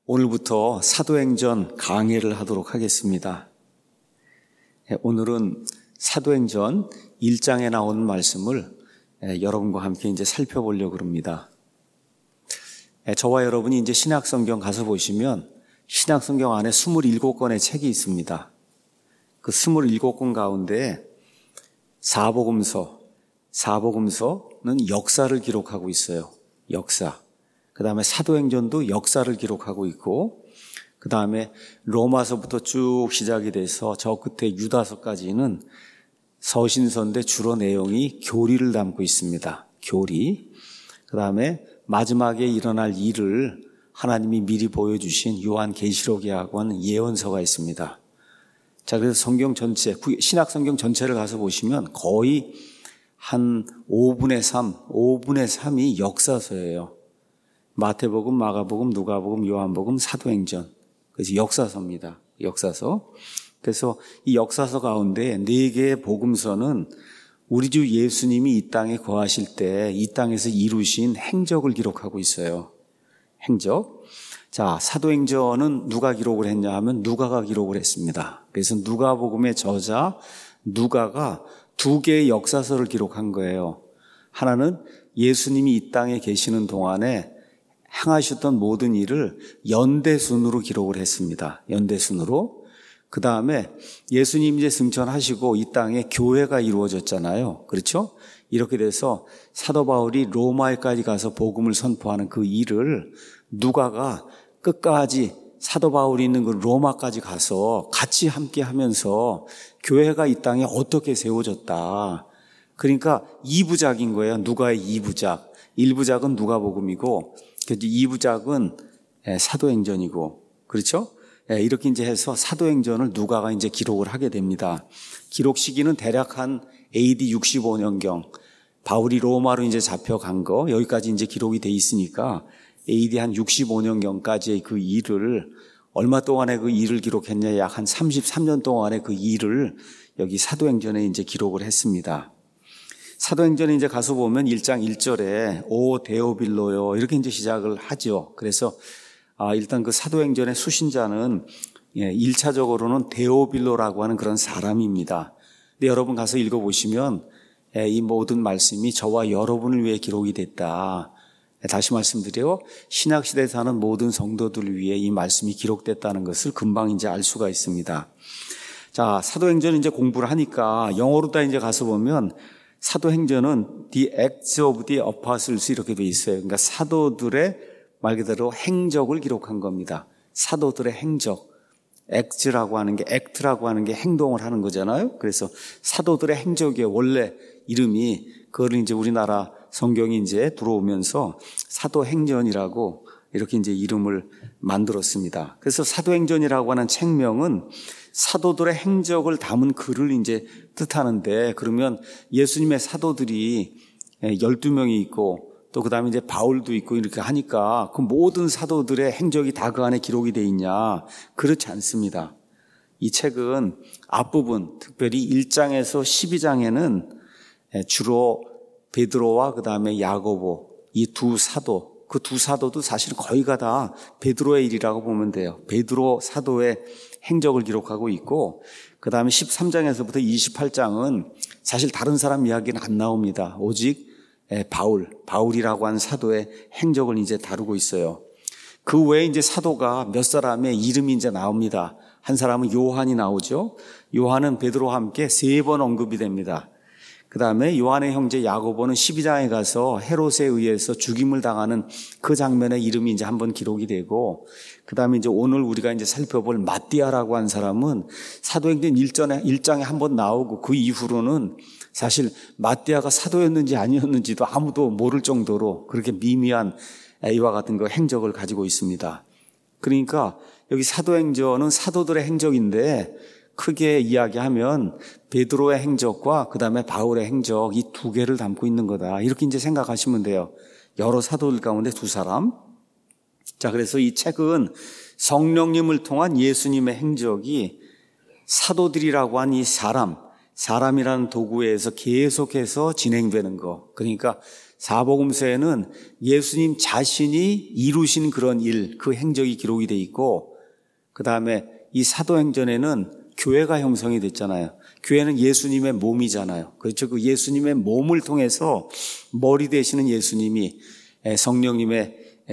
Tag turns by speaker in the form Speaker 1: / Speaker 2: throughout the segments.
Speaker 1: 오늘부터 사도행전 강해를 하도록 하겠습니다. 오늘은 사도행전 1장에 나오는 말씀을 여러분과 함께 이제 살펴보려고 합니다. 저와 여러분이 이제 신약성경 가서 보시면 신약성경 안에 27권의 책이 있습니다. 그 27권 가운데 사복음서는 역사를 기록하고 있어요. 역사. 그 다음에 사도행전도 역사를 기록하고 있고, 그 다음에 로마서부터 쭉 시작이 돼서 저 끝에 유다서까지는 서신서인데 주로 내용이 교리를 담고 있습니다. 교리. 그 다음에 마지막에 일어날 일을 하나님이 미리 보여주신 요한계시록이라고 하는 예언서가 있습니다. 자, 그래서 성경 전체, 신약 성경 전체를 가서 보시면 거의 한 5분의 3이 역사서예요. 마태복음, 마가복음, 누가복음, 요한복음, 사도행전. 그래서 역사서입니다. 역사서. 그래서 이 역사서 가운데 4개의 복음서는 우리 주 예수님이 이 땅에 거하실 때 이 땅에서 이루신 행적을 기록하고 있어요. 행적. 자, 사도행전은 누가 기록을 했냐 하면 누가가 기록을 했습니다. 그래서 누가복음의 저자 누가가 2개의 역사서를 기록한 거예요. 하나는 예수님이 이 땅에 계시는 동안에 행하셨던 모든 일을 연대순으로 기록을 했습니다. 연대순으로. 그 다음에 예수님 이제 승천하시고 이 땅에 교회가 이루어졌잖아요. 그렇죠? 이렇게 돼서 사도 바울이 로마에까지 가서 복음을 선포하는 그 일을 누가가 끝까지 사도 바울이 있는 그 로마까지 가서 같이 함께 하면서 교회가 이 땅에 어떻게 세워졌다. 그러니까 2부작인 거예요. 누가의 2부작. 1부작은 누가복음이고 2부작은 사도행전이고, 그렇죠? 이렇게 이제 해서 사도행전을 누가가 이제 기록을 하게 됩니다. 기록 시기는 대략 한 AD 65년경, 바울이 로마로 이제 잡혀간 거, 여기까지 이제 기록이 돼 있으니까 AD 한 65년경까지의 그 일을, 얼마 동안에 그 일을 기록했냐, 약 한 33년 동안의 그 일을 여기 사도행전에 이제 기록을 했습니다. 사도행전에 이제 가서 보면 1장 1절에 오 데오빌로요 이렇게 이제 시작을 하죠. 그래서 일단 그 사도행전의 수신자는 1차적으로는 데오빌로라고 하는 그런 사람입니다. 근데 여러분 가서 읽어보시면 이 모든 말씀이 저와 여러분을 위해 기록이 됐다. 다시 말씀드려요. 신약시대에 사는 모든 성도들을 위해 이 말씀이 기록됐다는 것을 금방 이제 알 수가 있습니다. 자, 사도행전 이제 공부를 하니까 영어로 다 이제 가서 보면 사도행전은 The Acts of the Apostles 이렇게 돼 있어요. 그러니까 사도들의 말 그대로 행적을 기록한 겁니다. 사도들의 행적. Acts라고 하는 게, Act라고 하는 게 행동을 하는 거잖아요. 그래서 사도들의 행적의 원래 이름이, 그걸 이제 우리나라 성경이 이제 들어오면서 사도행전이라고 이렇게 이제 이름을 만들었습니다. 그래서 사도행전이라고 하는 책명은 사도들의 행적을 담은 글을 이제 뜻하는데, 그러면 예수님의 사도들이 12명이 있고 또 그 다음에 이제 바울도 있고 이렇게 하니까 그 모든 사도들의 행적이 다 그 안에 기록이 돼 있냐? 그렇지 않습니다. 이 책은 앞부분, 특별히 1장에서 12장에는 주로 베드로와 그 다음에 야고보, 이 두 사도, 그 두 사도도 사실 거의가 다 베드로의 일이라고 보면 돼요. 베드로 사도의 행적을 기록하고 있고, 그 다음에 13장에서부터 28장은 사실 다른 사람 이야기는 안 나옵니다. 오직 바울이라고 하는 사도의 행적을 이제 다루고 있어요. 그 외에 이제 사도가 몇 사람의 이름이 이제 나옵니다. 한 사람은 요한이 나오죠. 요한은 베드로와 함께 3번 언급이 됩니다. 그 다음에 요한의 형제 야고보는 12장에 가서 헤롯에 의해서 죽임을 당하는 그 장면의 이름이 이제 한번 기록이 되고, 그 다음에 이제 오늘 우리가 이제 살펴볼 마띠아라고 한 사람은 사도행전 1장에 한번 나오고 그 이후로는 사실 마띠아가 사도였는지 아니었는지도 아무도 모를 정도로 그렇게 미미한 이와 같은 그 행적을 가지고 있습니다. 그러니까 여기 사도행전은 사도들의 행적인데 크게 이야기하면 베드로의 행적과 그 다음에 바울의 행적 이 2개를 담고 있는 거다. 이렇게 이제 생각하시면 돼요. 여러 사도들 가운데 2사람. 자, 그래서 이 책은 성령님을 통한 예수님의 행적이 사도들이라고 한 이 사람이라는 도구에서 계속해서 진행되는 거. 그러니까 사복음서에는 예수님 자신이 이루신 그런 일, 그 행적이 기록이 돼 있고, 그 다음에 이 사도행전에는 교회가 형성이 됐잖아요. 교회는 예수님의 몸이잖아요. 그렇죠. 그 예수님의 몸을 통해서 머리 되시는 예수님이 성령님의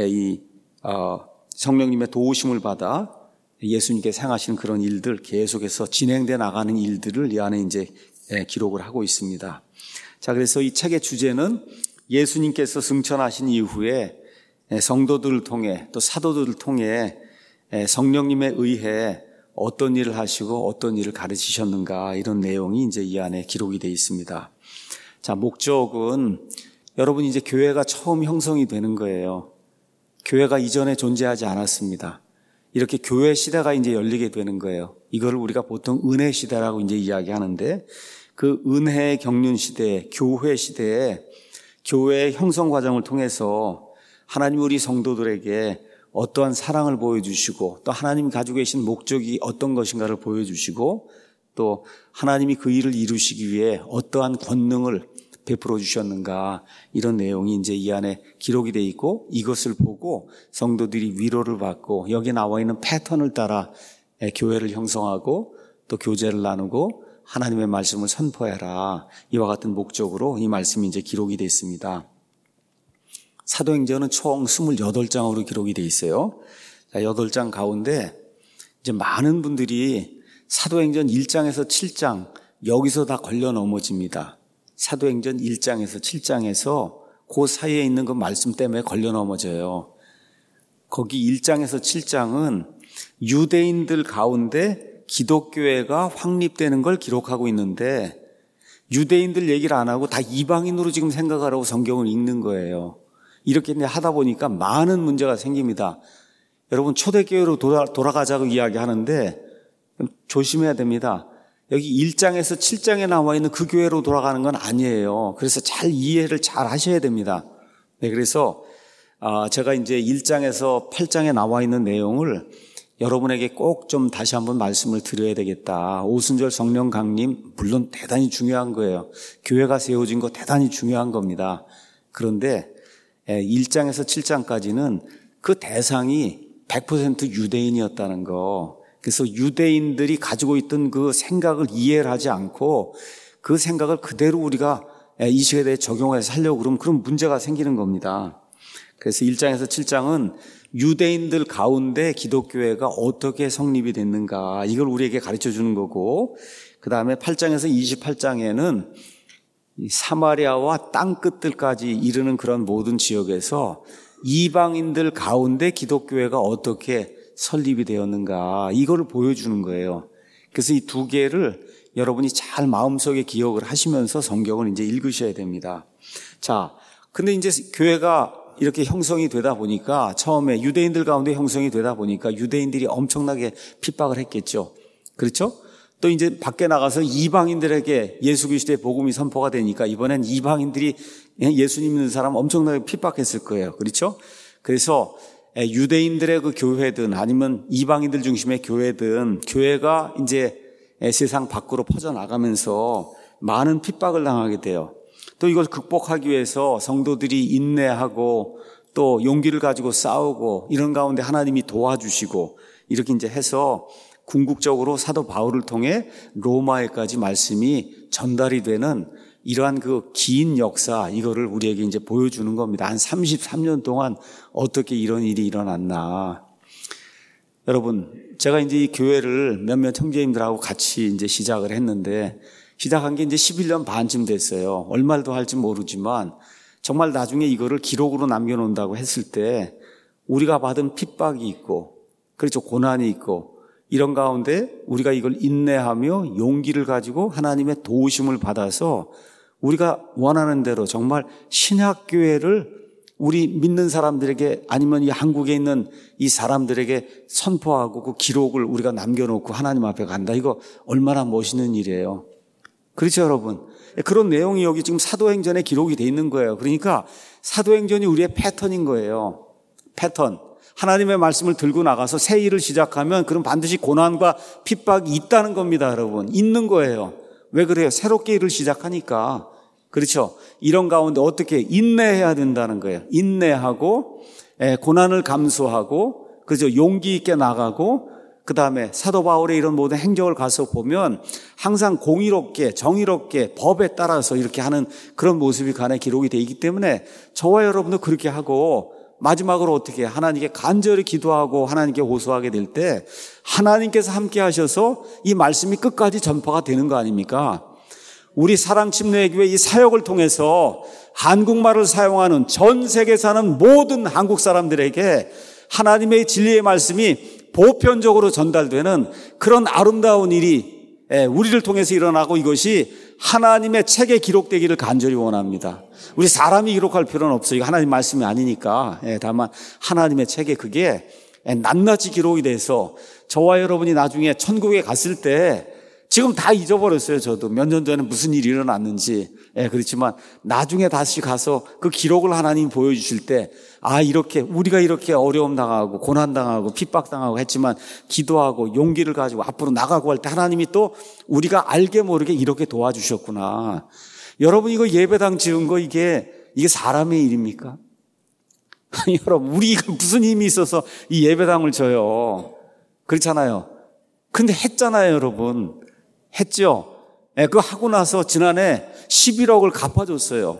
Speaker 1: 도우심을 받아 예수님께서 행하시는 그런 일들, 계속해서 진행돼 나가는 일들을 이 안에 이제 기록을 하고 있습니다. 자, 그래서 이 책의 주제는 예수님께서 승천하신 이후에 성도들을 통해 또 사도들을 통해 성령님에 의해 어떤 일을 하시고 어떤 일을 가르치셨는가, 이런 내용이 이제 이 안에 기록이 되어 있습니다. 자, 목적은 여러분 이제 교회가 처음 형성이 되는 거예요. 교회가 이전에 존재하지 않았습니다. 이렇게 교회 시대가 이제 열리게 되는 거예요. 이거를 우리가 보통 은혜 시대라고 이제 이야기하는데, 그 은혜의 경륜 시대, 교회 시대에 교회의 형성 과정을 통해서 하나님 우리 성도들에게 어떠한 사랑을 보여주시고, 또 하나님이 가지고 계신 목적이 어떤 것인가를 보여주시고, 또 하나님이 그 일을 이루시기 위해 어떠한 권능을 베풀어 주셨는가, 이런 내용이 이제 이 안에 기록이 되어 있고, 이것을 보고 성도들이 위로를 받고 여기 나와 있는 패턴을 따라 교회를 형성하고 또 교제를 나누고 하나님의 말씀을 선포해라, 이와 같은 목적으로 이 말씀이 이제 기록이 되어 있습니다. 사도행전은 총 28장으로 기록이 되어 있어요. 8장 가운데 이제 많은 분들이 사도행전 1장에서 7장 여기서 다 걸려 넘어집니다. 사도행전 1장에서 7장에서 그 사이에 있는 그 말씀 때문에 걸려 넘어져요. 거기 1장에서 7장은 유대인들 가운데 기독교회가 확립되는 걸 기록하고 있는데, 유대인들 얘기를 안 하고 다 이방인으로 지금 생각하라고 성경을 읽는 거예요. 이렇게 하다 보니까 많은 문제가 생깁니다. 여러분, 초대교회로 돌아가자고 이야기하는데 조심해야 됩니다. 여기 1장에서 7장에 나와 있는 그 교회로 돌아가는 건 아니에요. 그래서 잘 이해를 잘 하셔야 됩니다. 네, 그래서 제가 이제 1장에서 8장에 나와 있는 내용을 여러분에게 꼭 좀 다시 한번 말씀을 드려야 되겠다. 오순절 성령 강림 물론 대단히 중요한 거예요. 교회가 세워진 거 대단히 중요한 겁니다. 그런데 1장에서 7장까지는 그 대상이 100% 유대인이었다는 거. 그래서 유대인들이 가지고 있던 그 생각을 이해를 하지 않고 그 생각을 그대로 우리가 이 시대에 적용해서 살려고 그러면 그런 문제가 생기는 겁니다. 그래서 1장에서 7장은 유대인들 가운데 기독교회가 어떻게 성립이 됐는가, 이걸 우리에게 가르쳐 주는 거고, 그 다음에 8장에서 28장에는 사마리아와 땅끝들까지 이르는 그런 모든 지역에서 이방인들 가운데 기독교회가 어떻게 설립이 되었는가, 이거를 보여주는 거예요. 그래서 이 두 개를 여러분이 잘 마음속에 기억을 하시면서 성경을 이제 읽으셔야 됩니다. 자, 근데 이제 교회가 이렇게 형성이 되다 보니까, 처음에 유대인들 가운데 형성이 되다 보니까 유대인들이 엄청나게 핍박을 했겠죠. 그렇죠? 또 이제 밖에 나가서 이방인들에게 예수 그리스도의 복음이 선포가 되니까 이번엔 이방인들이 예수님 믿는 사람 엄청나게 핍박했을 거예요. 그렇죠? 그래서 유대인들의 그 교회든 아니면 이방인들 중심의 교회든, 교회가 이제 세상 밖으로 퍼져나가면서 많은 핍박을 당하게 돼요. 또 이걸 극복하기 위해서 성도들이 인내하고 또 용기를 가지고 싸우고, 이런 가운데 하나님이 도와주시고, 이렇게 이제 해서 궁극적으로 사도 바울을 통해 로마에까지 말씀이 전달이 되는 이러한 그 긴 역사, 이거를 우리에게 이제 보여주는 겁니다. 한 33년 동안 어떻게 이런 일이 일어났나. 여러분, 제가 이제 이 교회를 몇몇 형제님들하고 같이 이제 시작을 했는데, 시작한 게 이제 11년 반쯤 됐어요. 얼마를 더 할지 모르지만 정말 나중에 이거를 기록으로 남겨놓는다고 했을 때 우리가 받은 핍박이 있고, 그렇죠, 고난이 있고, 이런 가운데 우리가 이걸 인내하며 용기를 가지고 하나님의 도우심을 받아서 우리가 원하는 대로 정말 신약교회를 우리 믿는 사람들에게, 아니면 이 한국에 있는 이 사람들에게 선포하고 그 기록을 우리가 남겨놓고 하나님 앞에 간다. 이거 얼마나 멋있는 일이에요. 그렇죠, 여러분? 그런 내용이 여기 지금 사도행전에 기록이 돼 있는 거예요. 그러니까 사도행전이 우리의 패턴인 거예요. 패턴. 하나님의 말씀을 들고 나가서 새 일을 시작하면 그럼 반드시 고난과 핍박이 있다는 겁니다, 여러분. 있는 거예요. 왜 그래요? 새롭게 일을 시작하니까. 그렇죠? 이런 가운데 어떻게 인내해야 된다는 거예요. 인내하고 고난을 감수하고 그죠? 용기 있게 나가고 그 다음에 사도 바울의 이런 모든 행적을 가서 보면 항상 공의롭게 정의롭게 법에 따라서 이렇게 하는 그런 모습이 간에 기록이 되어 있기 때문에 저와 여러분도 그렇게 하고 마지막으로 어떻게 하나님께 간절히 기도하고 하나님께 호소하게 될 때 하나님께서 함께 하셔서 이 말씀이 끝까지 전파가 되는 거 아닙니까? 우리 사랑침례교회 이 사역을 통해서 한국말을 사용하는 전 세계에 사는 모든 한국 사람들에게 하나님의 진리의 말씀이 보편적으로 전달되는 그런 아름다운 일이 우리를 통해서 일어나고 이것이 하나님의 책에 기록되기를 간절히 원합니다. 우리 사람이 기록할 필요는 없어요. 이거 하나님 말씀이 아니니까. 다만 하나님의 책에 그게 낱낱이 기록이 돼서 저와 여러분이 나중에 천국에 갔을 때 지금 다 잊어버렸어요. 저도 몇 년 전에 무슨 일이 일어났는지. 그렇지만 나중에 다시 가서 그 기록을 하나님이 보여주실 때 이렇게 우리가 이렇게 어려움 당하고 고난 당하고 핍박 당하고 했지만 기도하고 용기를 가지고 앞으로 나가고 할 때 하나님이 또 우리가 알게 모르게 이렇게 도와주셨구나. 여러분 이거 예배당 지은 거 이게 사람의 일입니까? 여러분 우리가 무슨 힘이 있어서 이 예배당을 져요. 그렇잖아요. 근데 했잖아요, 여러분. 했죠. 그거 하고 나서 지난해 11억을 갚아줬어요.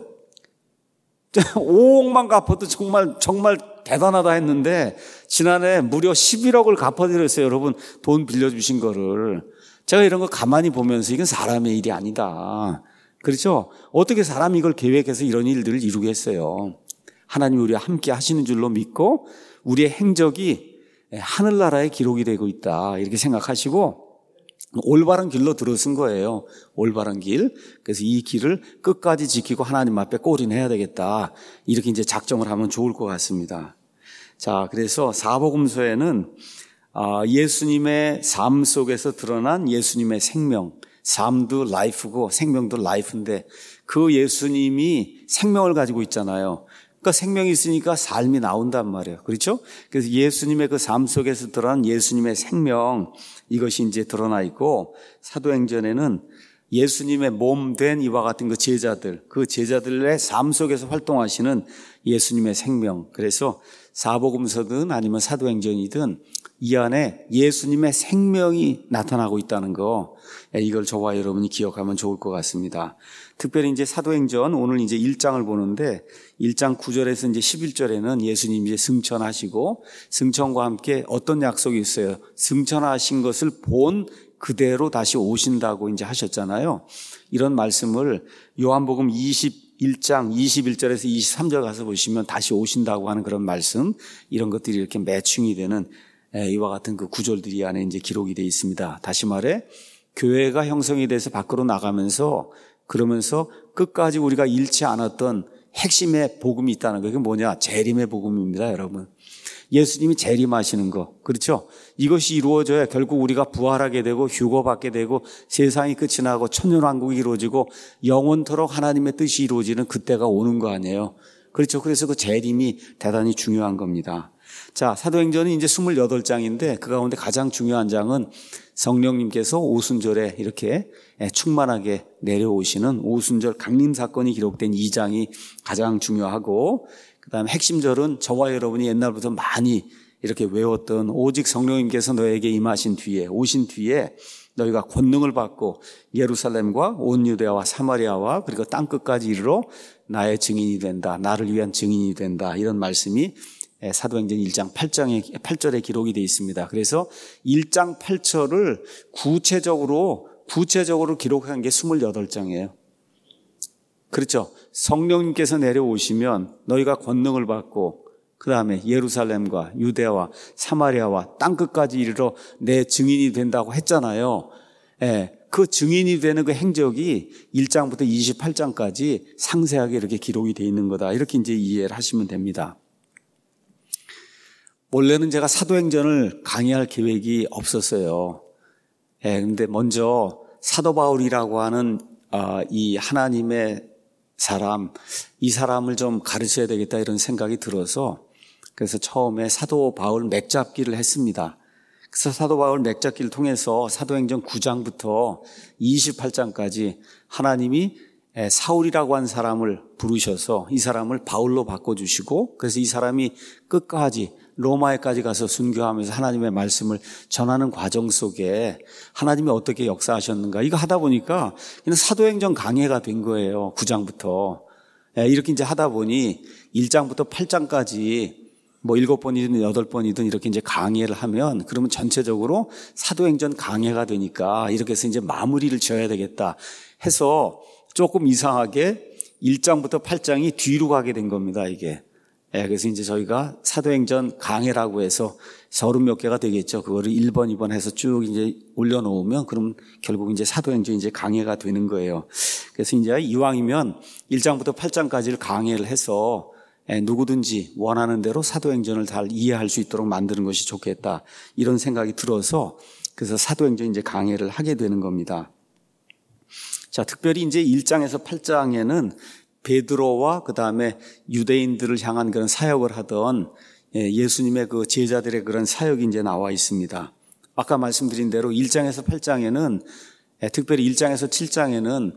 Speaker 1: 5억만 갚아도 정말 대단하다 했는데 지난해 무려 11억을 갚아드렸어요. 여러분 돈 빌려주신 거를. 제가 이런 거 가만히 보면서 이건 사람의 일이 아니다. 그렇죠? 어떻게 사람이 이걸 계획해서 이런 일들을 이루겠어요. 하나님이 우리와 함께 하시는 줄로 믿고 우리의 행적이 하늘나라에 기록이 되고 있다. 이렇게 생각하시고 올바른 길로 들어선 거예요. 올바른 길. 그래서 이 길을 끝까지 지키고 하나님 앞에 꼬린해야 되겠다. 이렇게 이제 작정을 하면 좋을 것 같습니다. 자, 그래서 사복음서에는 예수님의 삶 속에서 드러난 예수님의 생명, 삶도 라이프고 생명도 라이프인데 그 예수님이 생명을 가지고 있잖아요. 그러니까 생명이 있으니까 삶이 나온단 말이에요. 그렇죠? 그래서 예수님의 그 삶 속에서 드러난 예수님의 생명, 이것이 이제 드러나 있고 사도행전에는 예수님의 몸 된 이와 같은 그 제자들의 삶 속에서 활동하시는 예수님의 생명. 그래서 사복음서든 아니면 사도행전이든 이 안에 예수님의 생명이 나타나고 있다는 거, 이걸 저와 여러분이 기억하면 좋을 것 같습니다. 특별히 이제 사도행전 오늘 이제 1장을 보는데 1장 9절에서 이제 11절에는 예수님이 이제 승천하시고 승천과 함께 어떤 약속이 있어요? 승천하신 것을 본 그대로 다시 오신다고 이제 하셨잖아요. 이런 말씀을 요한복음 21장 21절에서 23절 가서 보시면 다시 오신다고 하는 그런 말씀, 이런 것들이 이렇게 매칭이 되는 이와 같은 그 구절들이 안에 이제 기록이 되어 있습니다. 다시 말해 교회가 형성이 돼서 밖으로 나가면서 그러면서 끝까지 우리가 잃지 않았던 핵심의 복음이 있다는 거. 이게 뭐냐? 재림의 복음입니다, 여러분. 예수님이 재림하시는 거. 그렇죠? 이것이 이루어져야 결국 우리가 부활하게 되고 휴거받게 되고 세상이 끝이 나고 천년왕국이 이루어지고 영원토록 하나님의 뜻이 이루어지는 그때가 오는 거 아니에요. 그렇죠? 그래서 그 재림이 대단히 중요한 겁니다. 자, 사도행전은 이제 28장인데 그 가운데 가장 중요한 장은 성령님께서 오순절에 이렇게 충만하게 내려오시는 오순절 강림 사건이 기록된 2장이 가장 중요하고, 그 다음에 핵심절은 저와 여러분이 옛날부터 많이 이렇게 외웠던 오직 성령님께서 너에게 임하신 뒤에, 오신 뒤에 너희가 권능을 받고 예루살렘과 온 유대와 사마리아와 그리고 땅끝까지 이르러 나의 증인이 된다. 나를 위한 증인이 된다. 이런 말씀이 사도행전 1장 8절에 기록이 되어 있습니다. 그래서 1장 8절을 구체적으로 기록한 게 28장이에요. 그렇죠? 성령님께서 내려오시면 너희가 권능을 받고 그 다음에 예루살렘과 유대와 사마리아와 땅끝까지 이르러 내 증인이 된다고 했잖아요. 그 증인이 되는 그 행적이 1장부터 28장까지 상세하게 이렇게 기록이 되어 있는 거다. 이렇게 이제 이해를 하시면 됩니다. 원래는 제가 사도행전을 강의할 계획이 없었어요. 근데 먼저 사도 바울이라고 하는 이 하나님의 사람, 이 사람을 좀 가르쳐야 되겠다 이런 생각이 들어서 그래서 처음에 사도 바울 맥잡기를 했습니다. 그래서 사도 바울 맥잡기를 통해서 사도행전 9장부터 28장까지 하나님이 사울이라고 한 사람을 부르셔서 이 사람을 바울로 바꿔주시고, 그래서 이 사람이 끝까지 로마에까지 가서 순교하면서 하나님의 말씀을 전하는 과정 속에 하나님이 어떻게 역사하셨는가, 이거 하다 보니까 그냥 사도행전 강해가 된 거예요. 9장부터. 이렇게 이제 하다 보니 1장부터 8장까지 뭐 7번이든 8번이든 이렇게 이제 강해를 하면, 그러면 전체적으로 사도행전 강해가 되니까 이렇게 해서 이제 마무리를 지어야 되겠다 해서 조금 이상하게 1장부터 8장이 뒤로 가게 된 겁니다, 이게. 그래서 이제 저희가 사도행전 강해라고 해서 30몇 개가 되겠죠. 그거를 1번, 2번 해서 쭉 이제 올려놓으면 그럼 결국 이제 사도행전 이제 강해가 되는 거예요. 그래서 이제 이왕이면 1장부터 8장까지를 강해를 해서 누구든지 원하는 대로 사도행전을 잘 이해할 수 있도록 만드는 것이 좋겠다, 이런 생각이 들어서 그래서 사도행전 이제 강해를 하게 되는 겁니다. 자, 특별히 이제 1장에서 8장에는 베드로와 그 다음에 유대인들을 향한 그런 사역을 하던 예수님의 그 제자들의 그런 사역이 이제 나와 있습니다. 아까 말씀드린 대로 1장에서 8장에는, 특별히 1장에서 7장에는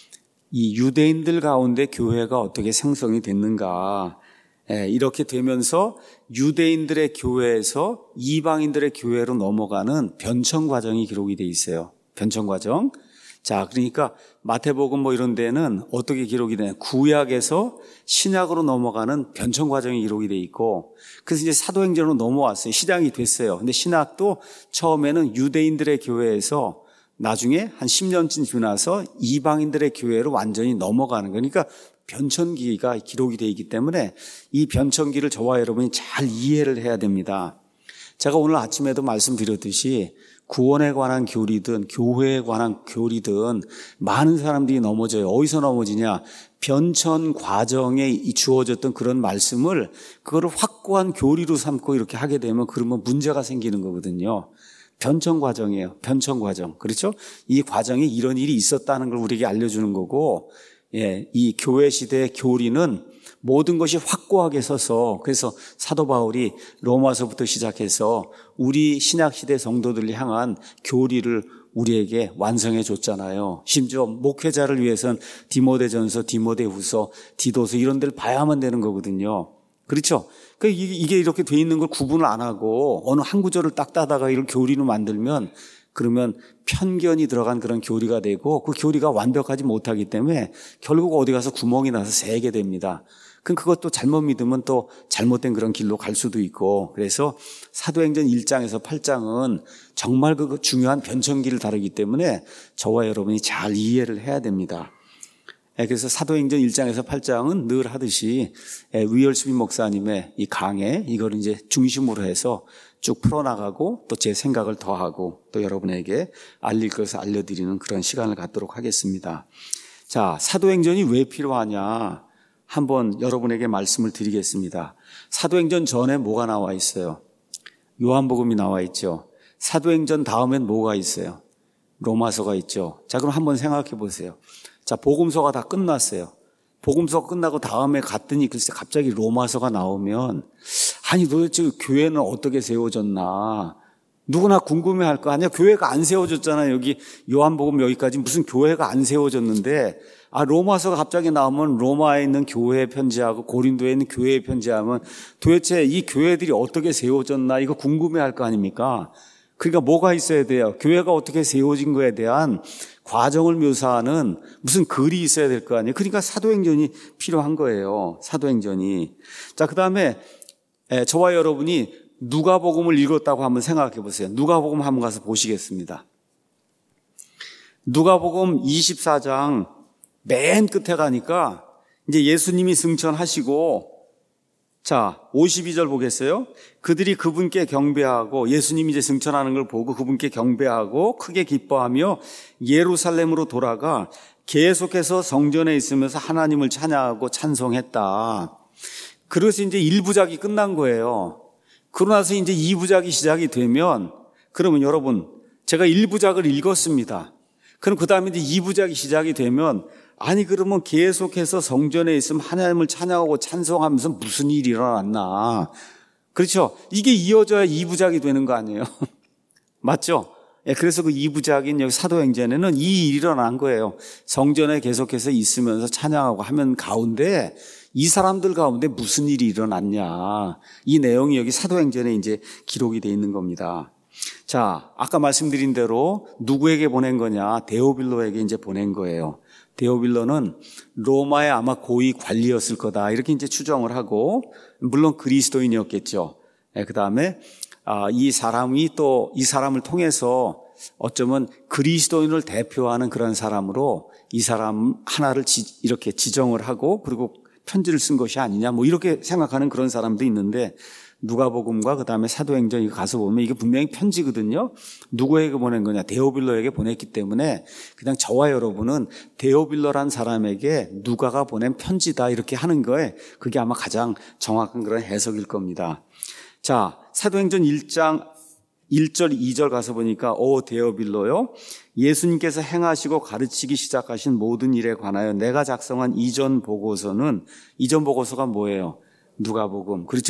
Speaker 1: 이 유대인들 가운데 교회가 어떻게 생성이 됐는가, 이렇게 되면서 유대인들의 교회에서 이방인들의 교회로 넘어가는 변천 과정이 기록이 돼 있어요. 변천 과정. 자, 그러니까 마태복음 뭐 이런 데는 어떻게 기록이 되냐, 구약에서 신약으로 넘어가는 변천 과정이 기록이 돼 있고, 그래서 이제 사도행전으로 넘어왔어요. 시작이 됐어요. 근데 신학도 처음에는 유대인들의 교회에서 나중에 한 10년쯤 지나서 이방인들의 교회로 완전히 넘어가는 거니까 변천기가 기록이 되어 있기 때문에 이 변천기를 저와 여러분이 잘 이해를 해야 됩니다. 제가 오늘 아침에도 말씀드렸듯이 구원에 관한 교리든 교회에 관한 교리든 많은 사람들이 넘어져요. 어디서 넘어지냐? 변천 과정에 주어졌던 그런 말씀을 그거를 확고한 교리로 삼고 이렇게 하게 되면 그러면 문제가 생기는 거거든요. 변천 과정이에요. 변천 과정. 그렇죠? 이 과정에 이런 일이 있었다는 걸 우리에게 알려주는 거고, 이 교회 시대의 교리는 모든 것이 확고하게 서서, 그래서 사도 바울이 로마서부터 시작해서 우리 신약시대 성도들을 향한 교리를 우리에게 완성해 줬잖아요. 심지어 목회자를 위해서는 디모데전서, 디모데후서, 디도서 이런 데를 봐야만 되는 거거든요. 그렇죠? 그러니까 이게 이렇게 돼 있는 걸 구분을 안 하고 어느 한 구절을 딱 따다가 이걸 교리로 만들면, 그러면 편견이 들어간 그런 교리가 되고 그 교리가 완벽하지 못하기 때문에 결국 어디 가서 구멍이 나서 새게 됩니다. 그럼 그것도 잘못 믿으면 또 잘못된 그런 길로 갈 수도 있고, 그래서 사도행전 1장에서 8장은 정말 그 중요한 변천기를 다루기 때문에 저와 여러분이 잘 이해를 해야 됩니다. 그래서 사도행전 1장에서 8장은 늘 하듯이 위얼스비 목사님의 이 강해, 이걸 이제 중심으로 해서 쭉 풀어나가고 또 제 생각을 더하고 또 여러분에게 알릴 것을 알려드리는 그런 시간을 갖도록 하겠습니다. 자, 사도행전이 왜 필요하냐? 한번 여러분에게 말씀을 드리겠습니다. 사도행전 전에 뭐가 나와 있어요? 요한복음이 나와 있죠. 사도행전 다음엔 뭐가 있어요? 로마서가 있죠. 자, 그럼 한번 생각해 보세요. 자, 복음서가 다 끝났어요. 복음서가 끝나고 다음에 갔더니 글쎄 갑자기 로마서가 나오면, 아니 도대체 교회는 어떻게 세워졌나? 누구나 궁금해할 거 아니야. 교회가 안 세워졌잖아요. 여기 요한복음 여기까지 무슨 교회가 안 세워졌는데, 로마서가 갑자기 나오면 로마에 있는 교회에 편지하고 고린도에 있는 교회에 편지하면 도대체 이 교회들이 어떻게 세워졌나, 이거 궁금해할 거 아닙니까? 그러니까 뭐가 있어야 돼요? 교회가 어떻게 세워진 거에 대한 과정을 묘사하는 무슨 글이 있어야 될 거 아니에요? 그러니까 사도행전이 필요한 거예요. 사도행전이. 자, 그 다음에 저와 여러분이 누가복음을 읽었다고 한번 생각해 보세요. 누가복음 한번 가서 보시겠습니다. 누가복음 24장 맨 끝에 가니까 이제 예수님이 승천하시고, 자, 52절 보겠어요? 그들이 그분께 경배하고, 예수님이 이제 승천하는 걸 보고 그분께 경배하고 크게 기뻐하며 예루살렘으로 돌아가 계속해서 성전에 있으면서 하나님을 찬양하고 찬송했다. 그래서 이제 1부작이 끝난 거예요. 그러고 나서 이제 2부작이 시작이 되면, 그러면 여러분, 제가 1부작을 읽었습니다. 그럼 그 다음에 이제 2부작이 시작이 되면, 아니 그러면 계속해서 성전에 있으면 하나님을 찬양하고 찬송하면서 무슨 일이 일어났나? 그렇죠? 이게 이어져야 2부작이 되는 거 아니에요? 맞죠? 그래서 그 2부작인 여기 사도행전에는 이 일이 일어난 거예요. 성전에 계속해서 있으면서 찬양하고 하면 가운데 이 사람들 가운데 무슨 일이 일어났냐. 이 내용이 여기 사도행전에 이제 기록이 되어 있는 겁니다. 자, 아까 말씀드린 대로 누구에게 보낸 거냐? 데오빌로에게 이제 보낸 거예요. 데오빌로는 로마의 아마 고위 관리였을 거다. 이렇게 이제 추정을 하고, 물론 그리스도인이었겠죠. 그 다음에 이 사람이 또 이 사람을 통해서 어쩌면 그리스도인을 대표하는 그런 사람으로 이 사람 하나를 이렇게 지정을 하고 그리고 편지를 쓴 것이 아니냐 뭐 이렇게 생각하는 그런 사람도 있는데 누가복음과 그다음에 사도행전에 가서 보면 이게 분명히 편지거든요. 누구에게 보낸 거냐? 데오빌로에게 보냈기 때문에 그냥 저와 여러분은 데오빌로란 사람에게 누가가 보낸 편지다 이렇게 하는 거에 그게 아마 가장 정확한 그런 해석일 겁니다. 자, 사도행전 1장 1절 2절 가서 보니까 데오빌로요, 예수님께서 행하시고 가르치기 시작하신 모든 일에 관하여 내가 작성한 이전 보고서가 뭐예요? 누가복음. 그렇죠.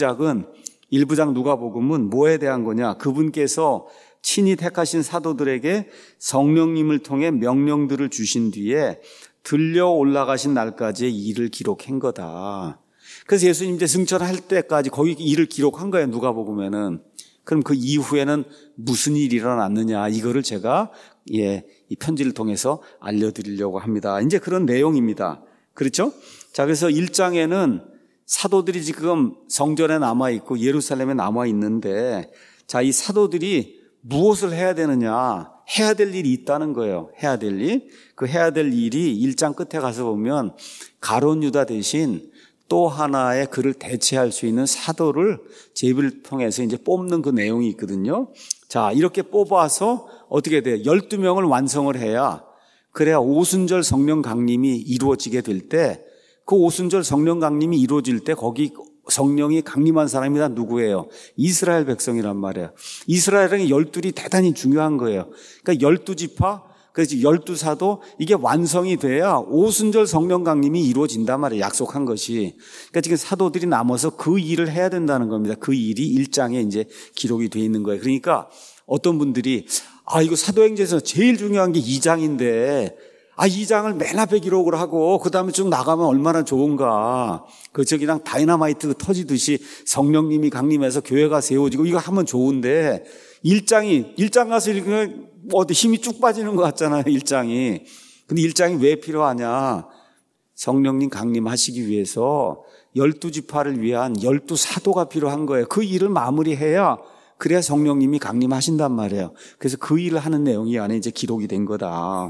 Speaker 1: 1부작 누가복음은 뭐에 대한 거냐? 그분께서 친히 택하신 사도들에게 성령님을 통해 명령들을 주신 뒤에 들려 올라가신 날까지의 일을 기록한 거다. 그래서 예수님 이제 승천할 때까지 거기 일을 기록한 거예요. 누가복음에는. 그럼 그 이후에는 무슨 일이 일어났느냐? 이거를 제가 이 편지를 통해서 알려드리려고 합니다. 이제 그런 내용입니다. 그렇죠? 자, 그래서 1장에는 사도들이 지금 성전에 남아있고 예루살렘에 남아있는데, 자, 이 사도들이 무엇을 해야 되느냐? 해야 될 일이 있다는 거예요. 해야 될 일. 그 해야 될 일이 1장 끝에 가서 보면 가룟 유다 대신 또 하나의 그를 대체할 수 있는 사도를 제비를 통해서 이제 뽑는 그 내용이 있거든요. 자, 이렇게 뽑아서 어떻게 돼요? 12명을 완성을 해야, 그래야 오순절 성령 강림이 이루어지게 될 때, 그 오순절 성령 강림이 이루어질 때 거기 성령이 강림한 사람이 다 누구예요? 이스라엘 백성이란 말이에요. 이스라엘은 12이 대단히 중요한 거예요. 그러니까 12지파, 그래서 12사도 이게 완성이 돼야 오순절 성령 강림이 이루어진단 말이에요. 약속한 것이. 그러니까 지금 사도들이 남아서 그 일을 해야 된다는 겁니다. 그 일이 1장에 이제 기록이 되어 있는 거예요. 그러니까 어떤 분들이 이거 사도행전에서 제일 중요한 게 2장인데 2장을 맨 앞에 기록을 하고 그 다음에 쭉 나가면 얼마나 좋은가. 그저 그냥 다이너마이트 터지듯이 성령님이 강림해서 교회가 세워지고 이거 하면 좋은데 1장 가서 읽으면 어디 힘이 쭉 빠지는 것 같잖아요. 1장이. 근데 1장이 왜 필요하냐? 성령님 강림하시기 위해서 12지파를 위한 12사도가 필요한 거예요. 그 일을 마무리해야 그래야 성령님이 강림하신단 말이에요. 그래서 그 일을 하는 내용이 안에 이제 기록이 된 거다.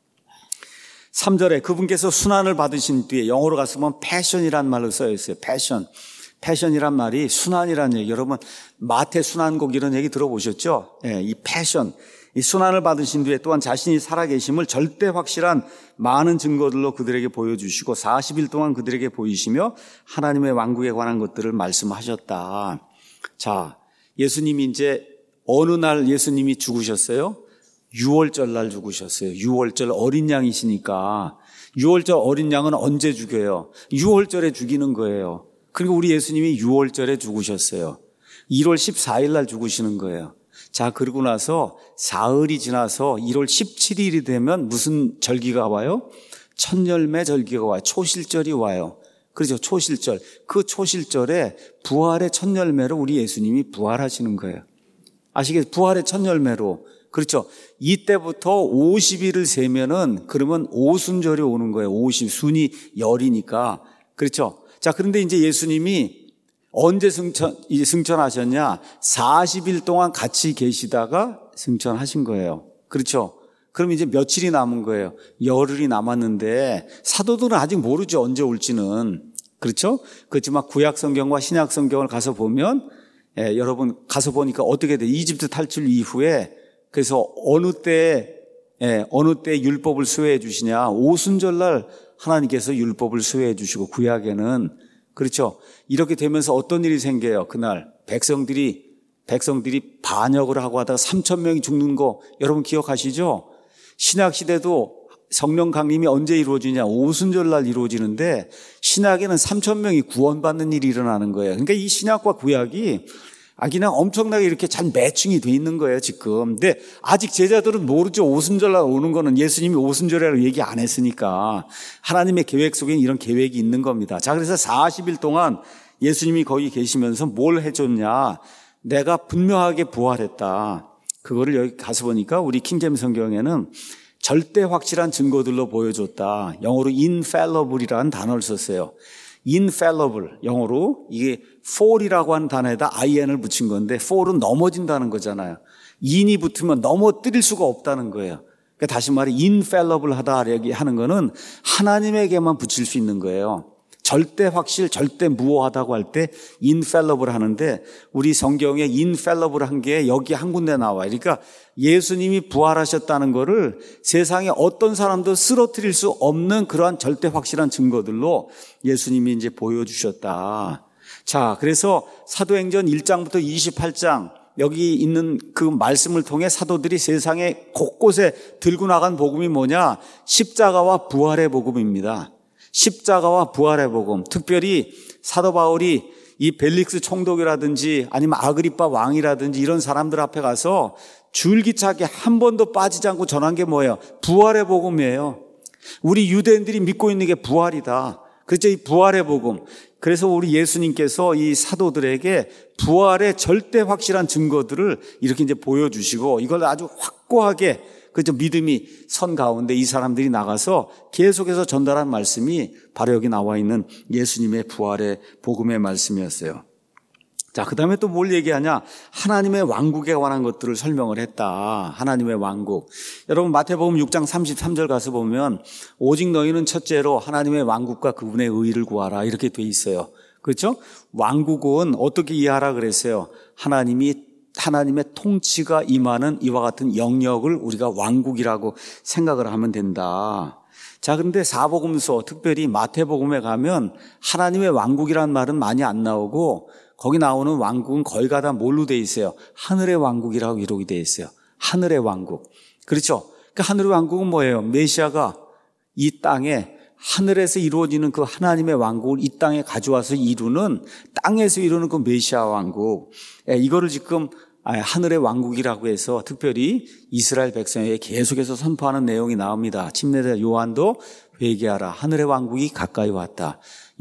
Speaker 1: 3절에 그분께서 순환을 받으신 뒤에, 영어로 가서 보면 패션이란 말로 써 있어요. 패션이란 말이 순환이라는 얘기. 여러분 마태 순환곡 이런 얘기 들어보셨죠? 이 패션, 이 순환을 받으신 뒤에 또한 자신이 살아계심을 절대 확실한 많은 증거들로 그들에게 보여주시고 40일 동안 그들에게 보이시며 하나님의 왕국에 관한 것들을 말씀하셨다. 자, 예수님이 이제 어느 날 예수님이 죽으셨어요? 6월절 날 죽으셨어요. 6월절 어린 양이시니까. 6월절 어린 양은 언제 죽여요? 6월절에 죽이는 거예요. 그리고 우리 예수님이 6월절에 죽으셨어요. 1월 14일 날 죽으시는 거예요. 자, 그러고 나서 사흘이 지나서 1월 17일이 되면 무슨 절기가 와요? 천열매 절기가 와요. 초실절이 와요. 그렇죠. 초실절. 그 초실절에 부활의 천열매로 우리 예수님이 부활하시는 거예요. 아시겠어요? 부활의 천열매로. 그렇죠. 이때부터 50일을 세면은 그러면 오순절이 오는 거예요. 50, 순이 열이니까. 그렇죠. 자, 그런데 이제 예수님이 언제 승천하셨냐? 40일 동안 같이 계시다가 승천하신 거예요. 그렇죠. 그럼 이제 며칠이 남은 거예요. 열흘이 남았는데 사도들은 아직 모르죠. 언제 올지는. 그렇죠. 그렇지만 구약 성경과 신약 성경을 가서 보면 여러분 가서 보니까 어떻게 돼요? 이집트 탈출 이후에 그래서 어느 때 율법을 수호해 주시냐? 오순절날 하나님께서 율법을 수호해 주시고 구약에는 그렇죠. 이렇게 되면서 어떤 일이 생겨요? 그날 백성들이 반역을 하고 하다가 3,000명이 죽는 거 여러분 기억하시죠? 신약 시대도 성령 강림이 언제 이루어지냐? 오순절날 이루어지는데 신약에는 3,000명이 구원받는 일이 일어나는 거예요. 그러니까 이 신약과 구약이 그냥 엄청나게 이렇게 잘 매칭이 돼 있는 거예요, 지금. 근데 아직 제자들은 모르죠. 오순절날 오는 거는 예수님이 오순절이라고 얘기 안 했으니까. 하나님의 계획 속에 이런 계획이 있는 겁니다. 자, 그래서 40일 동안 예수님이 거기 계시면서 뭘 해줬냐. 내가 분명하게 부활했다. 그거를 여기 가서 보니까 우리 킹제임 성경에는 절대 확실한 증거들로 보여줬다. 영어로 infallible이라는 단어를 썼어요. infallible, 영어로 이게 fall이라고 하는 단어에다 in을 붙인 건데 fall은 넘어진다는 거잖아요. in이 붙으면 넘어뜨릴 수가 없다는 거예요. 그러니까 다시 말해 infallible 하다 하는 거는 하나님에게만 붙일 수 있는 거예요. 절대 확실, 절대 무효하다고 할 때 infallible 하는데 우리 성경에 infallible 한 게 여기 한 군데 나와요. 그러니까 예수님이 부활하셨다는 거를 세상에 어떤 사람도 쓰러뜨릴 수 없는 그러한 절대 확실한 증거들로 예수님이 이제 보여주셨다. 자, 그래서 사도행전 1장부터 28장 여기 있는 그 말씀을 통해 사도들이 세상에 곳곳에 들고 나간 복음이 뭐냐? 십자가와 부활의 복음입니다. 십자가와 부활의 복음. 특별히 사도 바울이 이 벨릭스 총독이라든지 아니면 아그리빠 왕이라든지 이런 사람들 앞에 가서 줄기차게 한 번도 빠지지 않고 전한 게 뭐예요? 부활의 복음이에요. 우리 유대인들이 믿고 있는 게 부활이다. 그렇죠? 이 부활의 복음. 그래서 우리 예수님께서 이 사도들에게 부활의 절대 확실한 증거들을 이렇게 이제 보여주시고 이걸 아주 확고하게 그저 믿음이 선 가운데 이 사람들이 나가서 계속해서 전달한 말씀이 바로 여기 나와 있는 예수님의 부활의 복음의 말씀이었어요. 자, 그 다음에 또 뭘 얘기하냐? 하나님의 왕국에 관한 것들을 설명을 했다. 하나님의 왕국. 여러분 마태복음 6장 33절 가서 보면 오직 너희는 첫째로 하나님의 왕국과 그분의 의의를 구하라 이렇게 돼 있어요. 그렇죠? 왕국은 어떻게 이해하라 그랬어요? 하나님의 통치가 임하는 이와 같은 영역을 우리가 왕국이라고 생각을 하면 된다. 자, 그런데 사복음서 특별히 마태복음에 가면 하나님의 왕국이라는 말은 많이 안 나오고 거기 나오는 왕국은 거의 다 뭘로 돼 있어요? 하늘의 왕국이라고 기록이 돼 있어요. 하늘의 왕국. 그렇죠? 그 하늘의 왕국은 뭐예요? 메시아가 이 땅에 하늘에서 이루어지는 그 하나님의 왕국을 이 땅에 가져와서 이루는 땅에서 이루는 그 메시아 왕국. 이거를 지금 하늘의 왕국이라고 해서 특별히 이스라엘 백성에게 계속해서 선포하는 내용이 나옵니다. 침례자 요한도 회개하라. 하늘의 왕국이 가까이 왔다.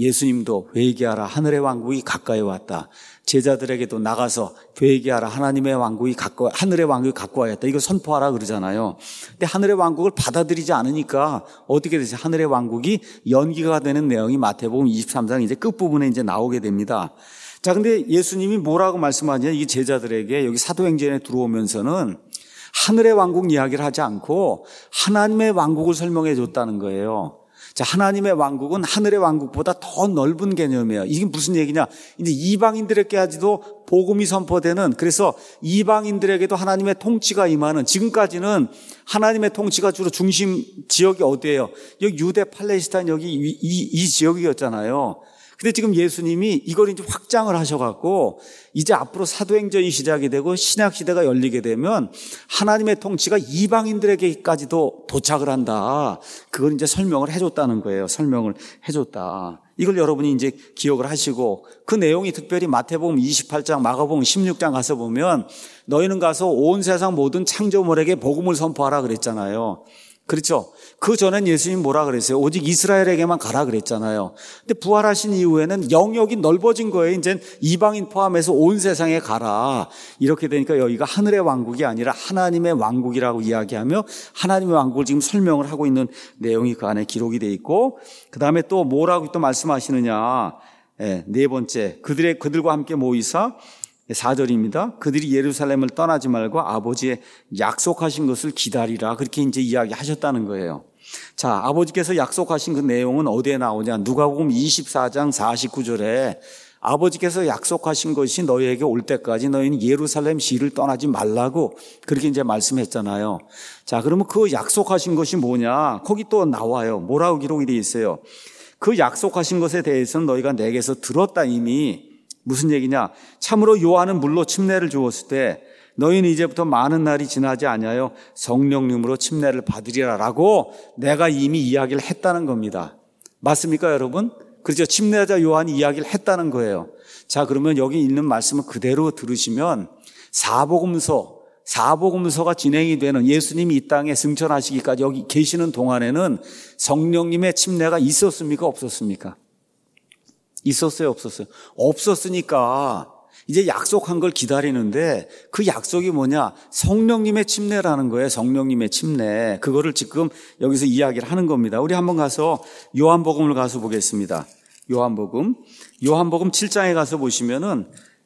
Speaker 1: 예수님도 회개하라. 하늘의 왕국이 가까이 왔다. 제자들에게도 나가서 회개하라. 하나님의 왕국이 하늘의 왕국이 가까이 왔다. 이거 선포하라 그러잖아요. 근데 하늘의 왕국을 받아들이지 않으니까 어떻게 되죠? 하늘의 왕국이 연기가 되는 내용이 마태복음 23장 이제 끝부분에 이제 나오게 됩니다. 자, 근데 예수님이 뭐라고 말씀하냐? 이 제자들에게 여기 사도행전에 들어오면서는 하늘의 왕국 이야기를 하지 않고 하나님의 왕국을 설명해 줬다는 거예요. 자, 하나님의 왕국은 하늘의 왕국보다 더 넓은 개념이에요. 이게 무슨 얘기냐? 이제 이방인들에게까지도 복음이 선포되는, 그래서 이방인들에게도 하나님의 통치가 임하는, 지금까지는 하나님의 통치가 주로 중심 지역이 어디예요? 여기 유대 팔레스타인 여기 이 지역이었잖아요. 근데 지금 예수님이 이걸 이제 확장을 하셔갖고 이제 앞으로 사도행전이 시작이 되고 신약 시대가 열리게 되면 하나님의 통치가 이방인들에게까지도 도착을 한다. 그걸 이제 설명을 해줬다는 거예요. 설명을 해줬다. 이걸 여러분이 이제 기억을 하시고 그 내용이 특별히 마태복음 28장, 마가복음 16장 가서 보면 너희는 가서 온 세상 모든 창조물에게 복음을 선포하라 그랬잖아요. 그렇죠? 그 전엔 예수님 뭐라 그랬어요? 오직 이스라엘에게만 가라 그랬잖아요. 근데 부활하신 이후에는 영역이 넓어진 거예요. 이제 이방인 포함해서 온 세상에 가라. 이렇게 되니까 여기가 하늘의 왕국이 아니라 하나님의 왕국이라고 이야기하며 하나님의 왕국을 지금 설명을 하고 있는 내용이 그 안에 기록이 돼 있고, 그 다음에 또 뭐라고 또 말씀하시느냐. 네 번째, 그들과 함께 모이사 4절입니다. 그들이 예루살렘을 떠나지 말고 아버지의 약속하신 것을 기다리라. 그렇게 이제 이야기하셨다는 거예요. 자, 아버지께서 약속하신 그 내용은 어디에 나오냐? 누가복음 24장 49절에 아버지께서 약속하신 것이 너희에게 올 때까지 너희는 예루살렘 시를 떠나지 말라고 그렇게 이제 말씀했잖아요. 자, 그러면 그 약속하신 것이 뭐냐? 거기 또 나와요. 뭐라고 기록이 되어 있어요? 그 약속하신 것에 대해서는 너희가 내게서 들었다 이미. 무슨 얘기냐? 참으로 요한은 물로 침례를 주었을 때 너희는 이제부터 많은 날이 지나지 아니하여 성령님으로 침례를 받으리라라고 내가 이미 이야기를 했다는 겁니다. 맞습니까, 여러분? 그렇죠. 침례자 요한이 이야기를 했다는 거예요. 자, 그러면 여기 있는 말씀을 그대로 들으시면 사복음서가 진행이 되는 예수님이 이 땅에 승천하시기까지 여기 계시는 동안에는 성령님의 침례가 있었습니까? 없었습니까? 있었어요? 없었어요? 없었으니까 이제 약속한 걸 기다리는데 그 약속이 뭐냐? 성령님의 침례라는 거예요. 성령님의 침례. 그거를 지금 여기서 이야기를 하는 겁니다. 우리 한번 가서 요한복음을 가서 보겠습니다. 요한복음 7장에 가서 보시면은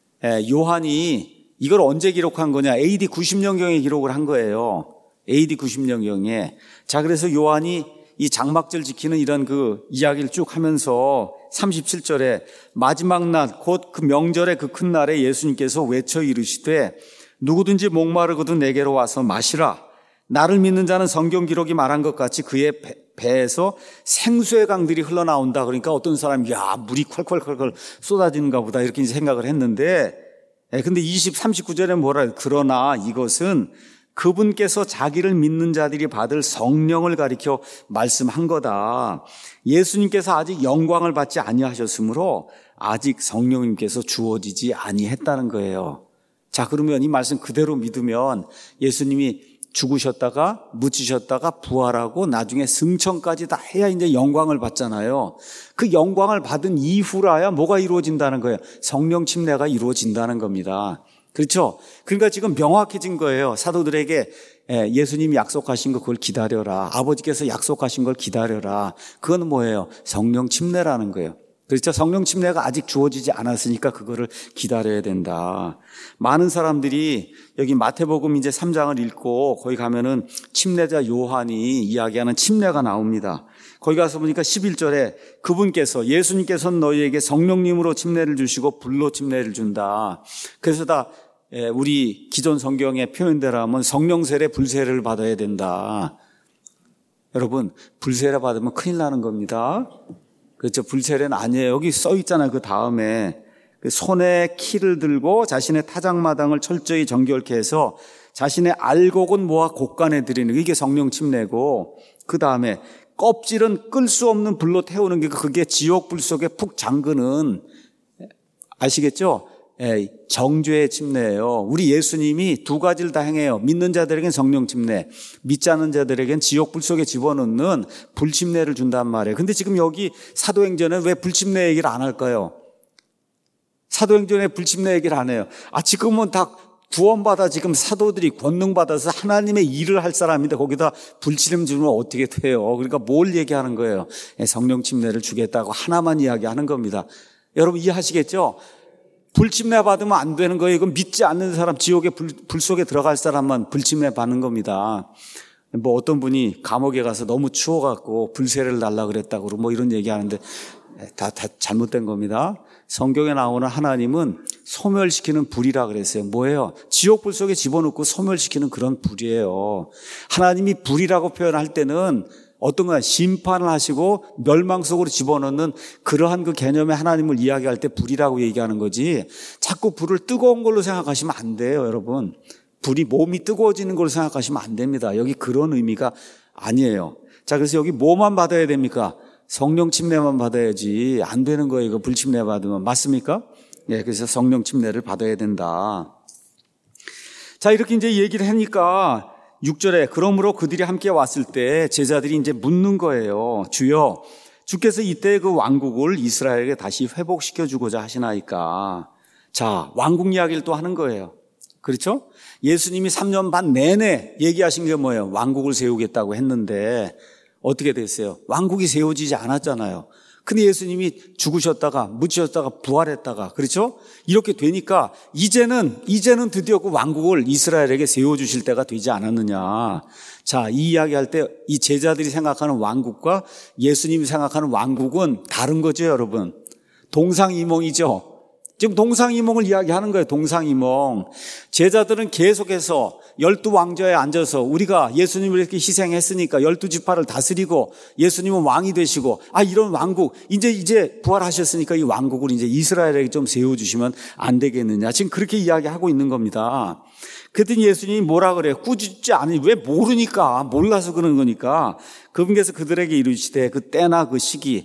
Speaker 1: 요한이 이걸 언제 기록한 거냐? AD 90년경에 기록을 한 거예요. AD 90년경에. 자, 그래서 요한이 이 장막절 지키는 이런 그 이야기를 쭉 하면서 37절에 마지막 날 곧 그 명절의 그 큰 날에 예수님께서 외쳐 이르시되 누구든지 목마르거든 내게로 와서 마시라. 나를 믿는 자는 성경 기록이 말한 것 같이 그의 배에서 생수의 강들이 흘러나온다. 그러니까 어떤 사람이 야, 물이 콸콸콸콸 쏟아지는가 보다 이렇게 이제 생각을 했는데 근데 39절에 뭐라 해요? 그러나 이것은 그분께서 자기를 믿는 자들이 받을 성령을 가리켜 말씀한 거다. 예수님께서 아직 영광을 받지 아니하셨으므로 아직 성령님께서 주어지지 아니했다는 거예요. 자, 그러면 이 말씀 그대로 믿으면 예수님이 죽으셨다가 묻히셨다가 부활하고 나중에 승천까지 다 해야 이제 영광을 받잖아요. 그 영광을 받은 이후라야 뭐가 이루어진다는 거예요? 성령 침례가 이루어진다는 겁니다. 그렇죠? 그러니까 지금 명확해진 거예요. 사도들에게 예수님이 약속하신 거 그걸 기다려라. 아버지께서 약속하신 걸 기다려라. 그건 뭐예요? 성령 침례라는 거예요. 그렇죠? 성령 침례가 아직 주어지지 않았으니까 그거를 기다려야 된다. 많은 사람들이 여기 마태복음 이제 3장을 읽고 거기 가면은 침례자 요한이 이야기하는 침례가 나옵니다. 거기 가서 보니까 11절에 그분께서 예수님께서는 너희에게 성령님으로 침례를 주시고 불로 침례를 준다. 그래서 다 우리 기존 성경의 표현대로 하면 성령 세례 불세례를 받아야 된다. 여러분, 불세례 받으면 큰일 나는 겁니다. 그렇죠. 불세례는 아니에요. 여기 써 있잖아요. 그 다음에 손에 키를 들고 자신의 타작마당을 철저히 정결케 해서 자신의 알곡은 모아 곳간에 드리는 이게 성령 침례고, 그 다음에 껍질은 끌 수 없는 불로 태우는 게 그게 지옥불 속에 푹 잠그는, 아시겠죠? 정죄의 침례예요. 우리 예수님이 두 가지를 다 행해요. 믿는 자들에겐 성령 침례, 믿지 않는 자들에겐 지옥불 속에 집어넣는 불침례를 준단 말이에요. 근데 지금 여기 사도행전에 왜 불침례 얘기를 안 할까요? 사도행전에 불침례 얘기를 안 해요. 지금은 다 구원받아 지금 사도들이 권능받아서 하나님의 일을 할 사람인데 거기다 불침례 주면 어떻게 돼요? 그러니까 뭘 얘기하는 거예요? 성령 침례를 주겠다고 하나만 이야기하는 겁니다. 여러분 이해하시겠죠? 불침례 받으면 안 되는 거예요. 이건 믿지 않는 사람, 지옥의 불 속에 들어갈 사람만 불침례 받는 겁니다. 뭐 어떤 분이 감옥에 가서 너무 추워갖고 불세례를 달라 그랬다고 뭐 이런 얘기하는데 다 잘못된 겁니다. 성경에 나오는 하나님은 소멸시키는 불이라 그랬어요. 뭐예요? 지옥불 속에 집어넣고 소멸시키는 그런 불이에요. 하나님이 불이라고 표현할 때는 어떤 거야? 심판을 하시고 멸망 속으로 집어넣는 그러한 그 개념의 하나님을 이야기할 때 불이라고 얘기하는 거지, 자꾸 불을 뜨거운 걸로 생각하시면 안 돼요, 여러분. 불이 몸이 뜨거워지는 걸로 생각하시면 안 됩니다. 여기 그런 의미가 아니에요. 자, 그래서 여기 뭐만 받아야 됩니까? 성령 침례만 받아야지 안 되는 거예요. 이거 불침례 받으면. 맞습니까? 그래서 성령 침례를 받아야 된다. 자, 이렇게 이제 얘기를 하니까 6절에 그러므로 그들이 함께 왔을 때 제자들이 이제 묻는 거예요. 주여, 주께서 이때 그 왕국을 이스라엘에게 다시 회복시켜 주고자 하시나이까. 자, 왕국 이야기를 또 하는 거예요. 그렇죠? 예수님이 3년 반 내내 얘기하신 게 뭐예요? 왕국을 세우겠다고 했는데 어떻게 됐어요? 왕국이 세워지지 않았잖아요. 근데 예수님이 죽으셨다가 묻히셨다가 부활했다가, 그렇죠? 이렇게 되니까 이제는 드디어 그 왕국을 이스라엘에게 세워주실 때가 되지 않았느냐. 자, 이 이야기할 때 이 제자들이 생각하는 왕국과 예수님이 생각하는 왕국은 다른 거죠, 여러분. 동상이몽이죠. 지금 동상이몽을 이야기하는 거예요. 동상이몽. 제자들은 계속해서 12왕좌에 앉아서 우리가 예수님을 이렇게 희생했으니까 12지파를 다스리고 예수님은 왕이 되시고 이런 왕국 이제 부활하셨으니까 이 왕국을 이제 이스라엘에게 좀 세워주시면 안 되겠느냐. 지금 그렇게 이야기하고 있는 겁니다. 그랬더니 예수님이 뭐라 그래요? 꾸짖지 않으니, 왜 모르니까, 몰라서 그러는 거니까 그분께서 그들에게 이르시되 그 때나 그 시기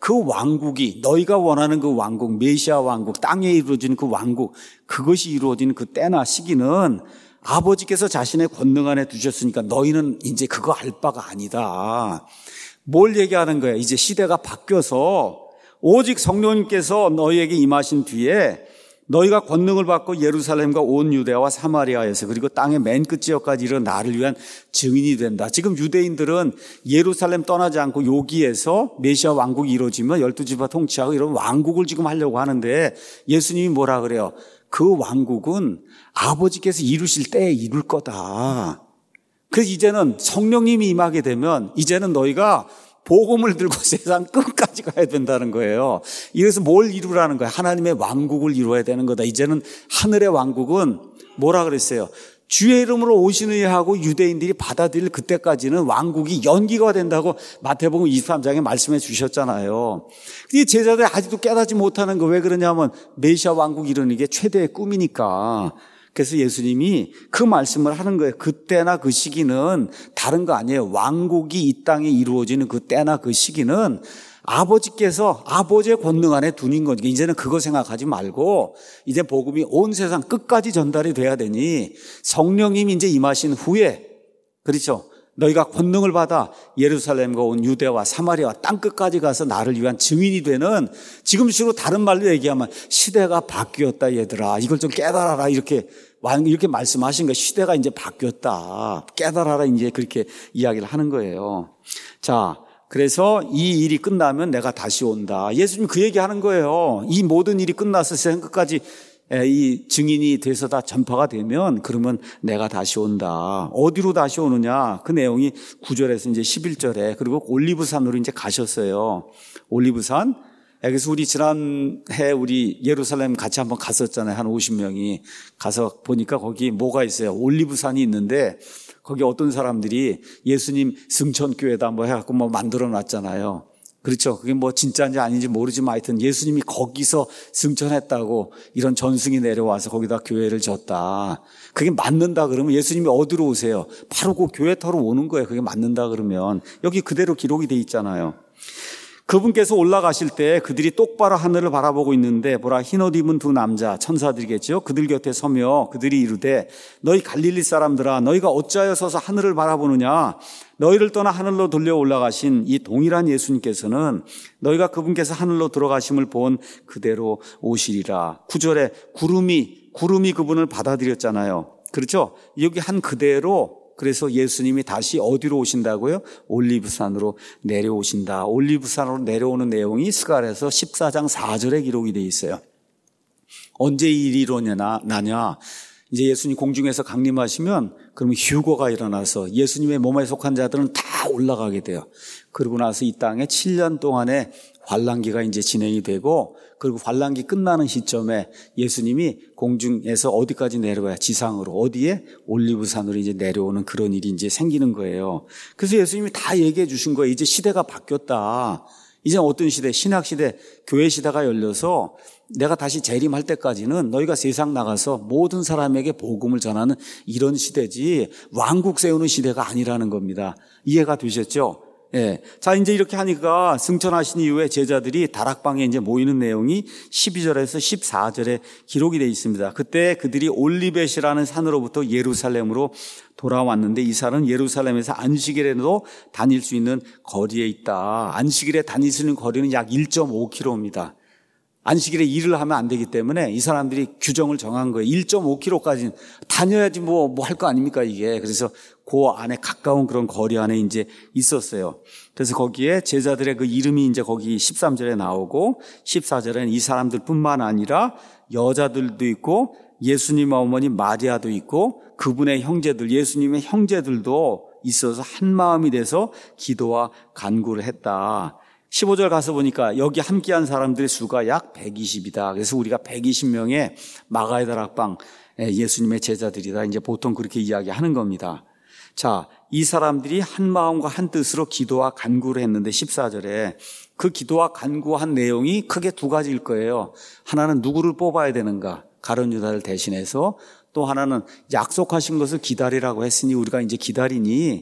Speaker 1: 그 왕국이 너희가 원하는 그 왕국, 메시아 왕국, 땅에 이루어지는 그 왕국, 그것이 이루어지는 그 때나 시기는 아버지께서 자신의 권능 안에 두셨으니까 너희는 이제 그거 알 바가 아니다. 뭘 얘기하는 거예요? 이제 시대가 바뀌어서 오직 성령님께서 너희에게 임하신 뒤에 너희가 권능을 받고 예루살렘과 온 유대와 사마리아에서 그리고 땅의 맨 끝 지역까지 이르러 나를 위한 증인이 된다. 지금 유대인들은 예루살렘 떠나지 않고 여기에서 메시아 왕국이 이루어지면 12지파 통치하고 이런 왕국을 지금 하려고 하는데 예수님이 뭐라 그래요? 그 왕국은 아버지께서 이루실 때에 이룰 거다. 그래서 이제는 성령님이 임하게 되면 이제는 너희가 복음을 들고 세상 끝까지 가야 된다는 거예요. 이래서 뭘 이루라는 거예요? 하나님의 왕국을 이루어야 되는 거다. 이제는 하늘의 왕국은 뭐라 그랬어요? 주의 이름으로 오시느니 하고 유대인들이 받아들일 그때까지는 왕국이 연기가 된다고 마태복음 23장에 말씀해 주셨잖아요. 이 제자들이 아직도 깨닫지 못하는 거 왜 그러냐면 메시아 왕국 이루는 게 최대의 꿈이니까. 그래서 예수님이 그 말씀을 하는 거예요. 그때나 그 시기는 다른 거 아니에요. 왕국이 이 땅에 이루어지는 그 때나 그 시기는 아버지께서 아버지의 권능 안에 두는 거니까 이제는 그거 생각하지 말고 이제 복음이 온 세상 끝까지 전달이 돼야 되니 성령님이 이제 임하신 후에 그렇죠. 너희가 권능을 받아 예루살렘과 온 유대와 사마리아와 땅 끝까지 가서 나를 위한 증인이 되는 지금식으로 다른 말로 얘기하면 시대가 바뀌었다 얘들아. 이걸 좀 깨달아라 이렇게 말씀하신 거예요. 시대가 이제 바뀌었다. 깨달아라 이제 그렇게 이야기를 하는 거예요. 자, 그래서 이 일이 끝나면 내가 다시 온다. 예수님 그 얘기하는 거예요. 이 모든 일이 끝나서 세상 끝까지 이 증인이 돼서 다 전파가 되면 그러면 내가 다시 온다. 어디로 다시 오느냐? 그 내용이 9절에서 이제 11절에 그리고 올리브산으로 이제 가셨어요. 올리브산. 그래서 우리 지난해 우리 예루살렘 같이 한번 갔었잖아요. 한 50명이 가서 보니까 거기 뭐가 있어요? 올리브산이 있는데 거기 어떤 사람들이 예수님 승천교회다 뭐 해갖고 뭐 만들어 놨잖아요. 그렇죠. 그게 뭐 진짜인지 아닌지 모르지만 하여튼 예수님이 거기서 승천했다고 이런 전승이 내려와서 거기다 교회를 졌다. 그게 맞는다 그러면 예수님이 어디로 오세요? 바로 그 교회터로 오는 거예요. 그게 맞는다 그러면. 여기 그대로 기록이 돼 있잖아요. 그분께서 올라가실 때 그들이 똑바로 하늘을 바라보고 있는데 보라 흰 옷 입은 두 남자 천사들이겠죠. 그들 곁에 서며 그들이 이르되 너희 갈릴리 사람들아 너희가 어찌하여 서서 하늘을 바라보느냐. 너희를 떠나 하늘로 돌려 올라가신 이 동일한 예수님께서는 너희가 그분께서 하늘로 들어가심을 본 그대로 오시리라. 9절에 구름이 그분을 받아들였잖아요. 그렇죠? 여기 한 그대로 그래서 예수님이 다시 어디로 오신다고요? 올리브산으로 내려오신다. 올리브산으로 내려오는 내용이 스가랴서 14장 4절에 기록이 되어 있어요. 언제 이 일이 일어나냐? 이제 예수님 공중에서 강림하시면 그러면 휴거가 일어나서 예수님의 몸에 속한 자들은 다 올라가게 돼요. 그러고 나서 이 땅에 7년 동안의 환란기가 이제 진행이 되고 그리고 환란기 끝나는 시점에 예수님이 공중에서 어디까지 내려가야 지상으로 어디에 올리브산으로 이제 내려오는 그런 일이 이제 생기는 거예요. 그래서 예수님이 다 얘기해 주신 거예요. 이제 시대가 바뀌었다. 이제 어떤 시대? 신학 시대, 교회 시대가 열려서 내가 다시 재림할 때까지는 너희가 세상 나가서 모든 사람에게 복음을 전하는 이런 시대지 왕국 세우는 시대가 아니라는 겁니다. 이해가 되셨죠? 예. 자, 이제 이렇게 하니까 승천하신 이후에 제자들이 다락방에 이제 모이는 내용이 12절에서 14절에 기록이 되어 있습니다. 그때 그들이 올리벳이라는 산으로부터 예루살렘으로 돌아왔는데 이 산은 예루살렘에서 안식일에도 다닐 수 있는 거리에 있다. 안식일에 다닐 수 있는 거리는 약 1.5km입니다. 안식일에 일을 하면 안 되기 때문에 이 사람들이 규정을 정한 거예요. 1.5km까지는 다녀야지 뭐 할 거 아닙니까 이게. 그래서 그 안에 가까운 그런 거리 안에 이제 있었어요. 그래서 거기에 제자들의 그 이름이 이제 거기 13절에 나오고 14절에는 이 사람들뿐만 아니라 여자들도 있고 예수님 어머니 마리아도 있고 그분의 형제들, 예수님의 형제들도 있어서 한 마음이 돼서 기도와 간구를 했다. 15절 가서 보니까 여기 함께한 사람들의 수가 약 120이다. 그래서 우리가 120명의 마가의 다락방 예수님의 제자들이다. 이제 보통 그렇게 이야기하는 겁니다. 자, 이 사람들이 한 마음과 한 뜻으로 기도와 간구를 했는데 14절에 그 기도와 간구한 내용이 크게 두 가지일 거예요. 하나는 누구를 뽑아야 되는가? 가룟 유다를 대신해서 또 하나는 약속하신 것을 기다리라고 했으니 우리가 이제 기다리니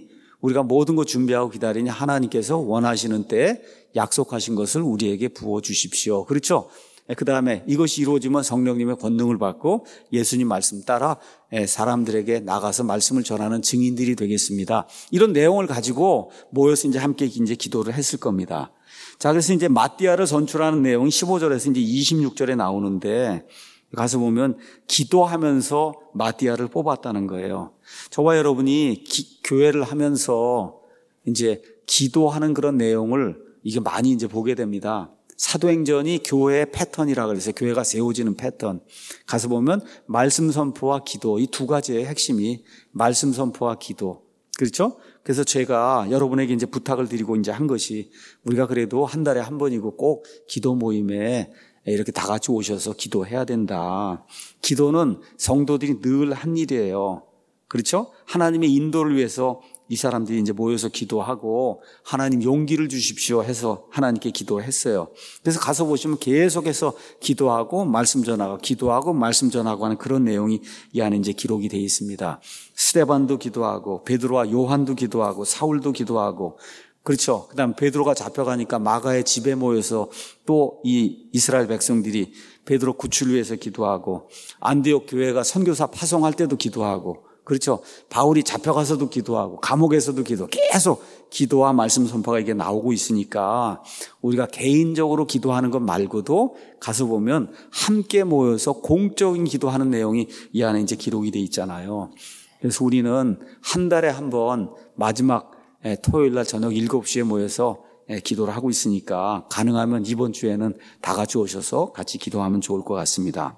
Speaker 1: 우리가 모든 것 준비하고 기다리니 하나님께서 원하시는 때에 약속하신 것을 우리에게 부어주십시오. 그렇죠? 그 다음에 이것이 이루어지면 성령님의 권능을 받고 예수님 말씀 따라 사람들에게 나가서 말씀을 전하는 증인들이 되겠습니다. 이런 내용을 가지고 모여서 이제 함께 이제 기도를 했을 겁니다. 자, 그래서 이제 마띠아를 선출하는 내용이 15절에서 이제 26절에 나오는데 가서 보면 기도하면서 마띠아를 뽑았다는 거예요. 저와 여러분이 교회를 하면서 이제 기도하는 그런 내용을 이게 많이 이제 보게 됩니다. 사도행전이 교회의 패턴이라 그래서 교회가 세워지는 패턴. 가서 보면 말씀 선포와 기도, 이 두 가지의 핵심이 말씀 선포와 기도. 그렇죠? 그래서 제가 여러분에게 이제 부탁을 드리고 이제 한 것이 우리가 그래도 한 달에 한 번이고 꼭 기도 모임에 이렇게 다 같이 오셔서 기도해야 된다. 기도는 성도들이 늘 한 일이에요. 그렇죠? 하나님의 인도를 위해서 이 사람들이 이제 모여서 기도하고 하나님 용기를 주십시오 해서 하나님께 기도했어요. 그래서 가서 보시면 계속해서 기도하고 말씀 전하고 기도하고 말씀 전하고 하는 그런 내용이 이 안에 이제 기록이 되어 있습니다. 스데반도 기도하고 베드로와 요한도 기도하고 사울도 기도하고 그렇죠. 그다음 베드로가 잡혀가니까 마가의 집에 모여서 또 이 이스라엘 백성들이 베드로 구출을 위해서 기도하고 안디옥 교회가 선교사 파송할 때도 기도하고 그렇죠. 바울이 잡혀가서도 기도하고 감옥에서도 계속 기도와 말씀 선포가 이게 나오고 있으니까 우리가 개인적으로 기도하는 것 말고도 가서 보면 함께 모여서 공적인 기도하는 내용이 이 안에 이제 기록이 돼 있잖아요. 그래서 우리는 한 달에 한 번 마지막 토요일 날 저녁 7시에 모여서 기도를 하고 있으니까 가능하면 이번 주에는 다 같이 오셔서 같이 기도하면 좋을 것 같습니다.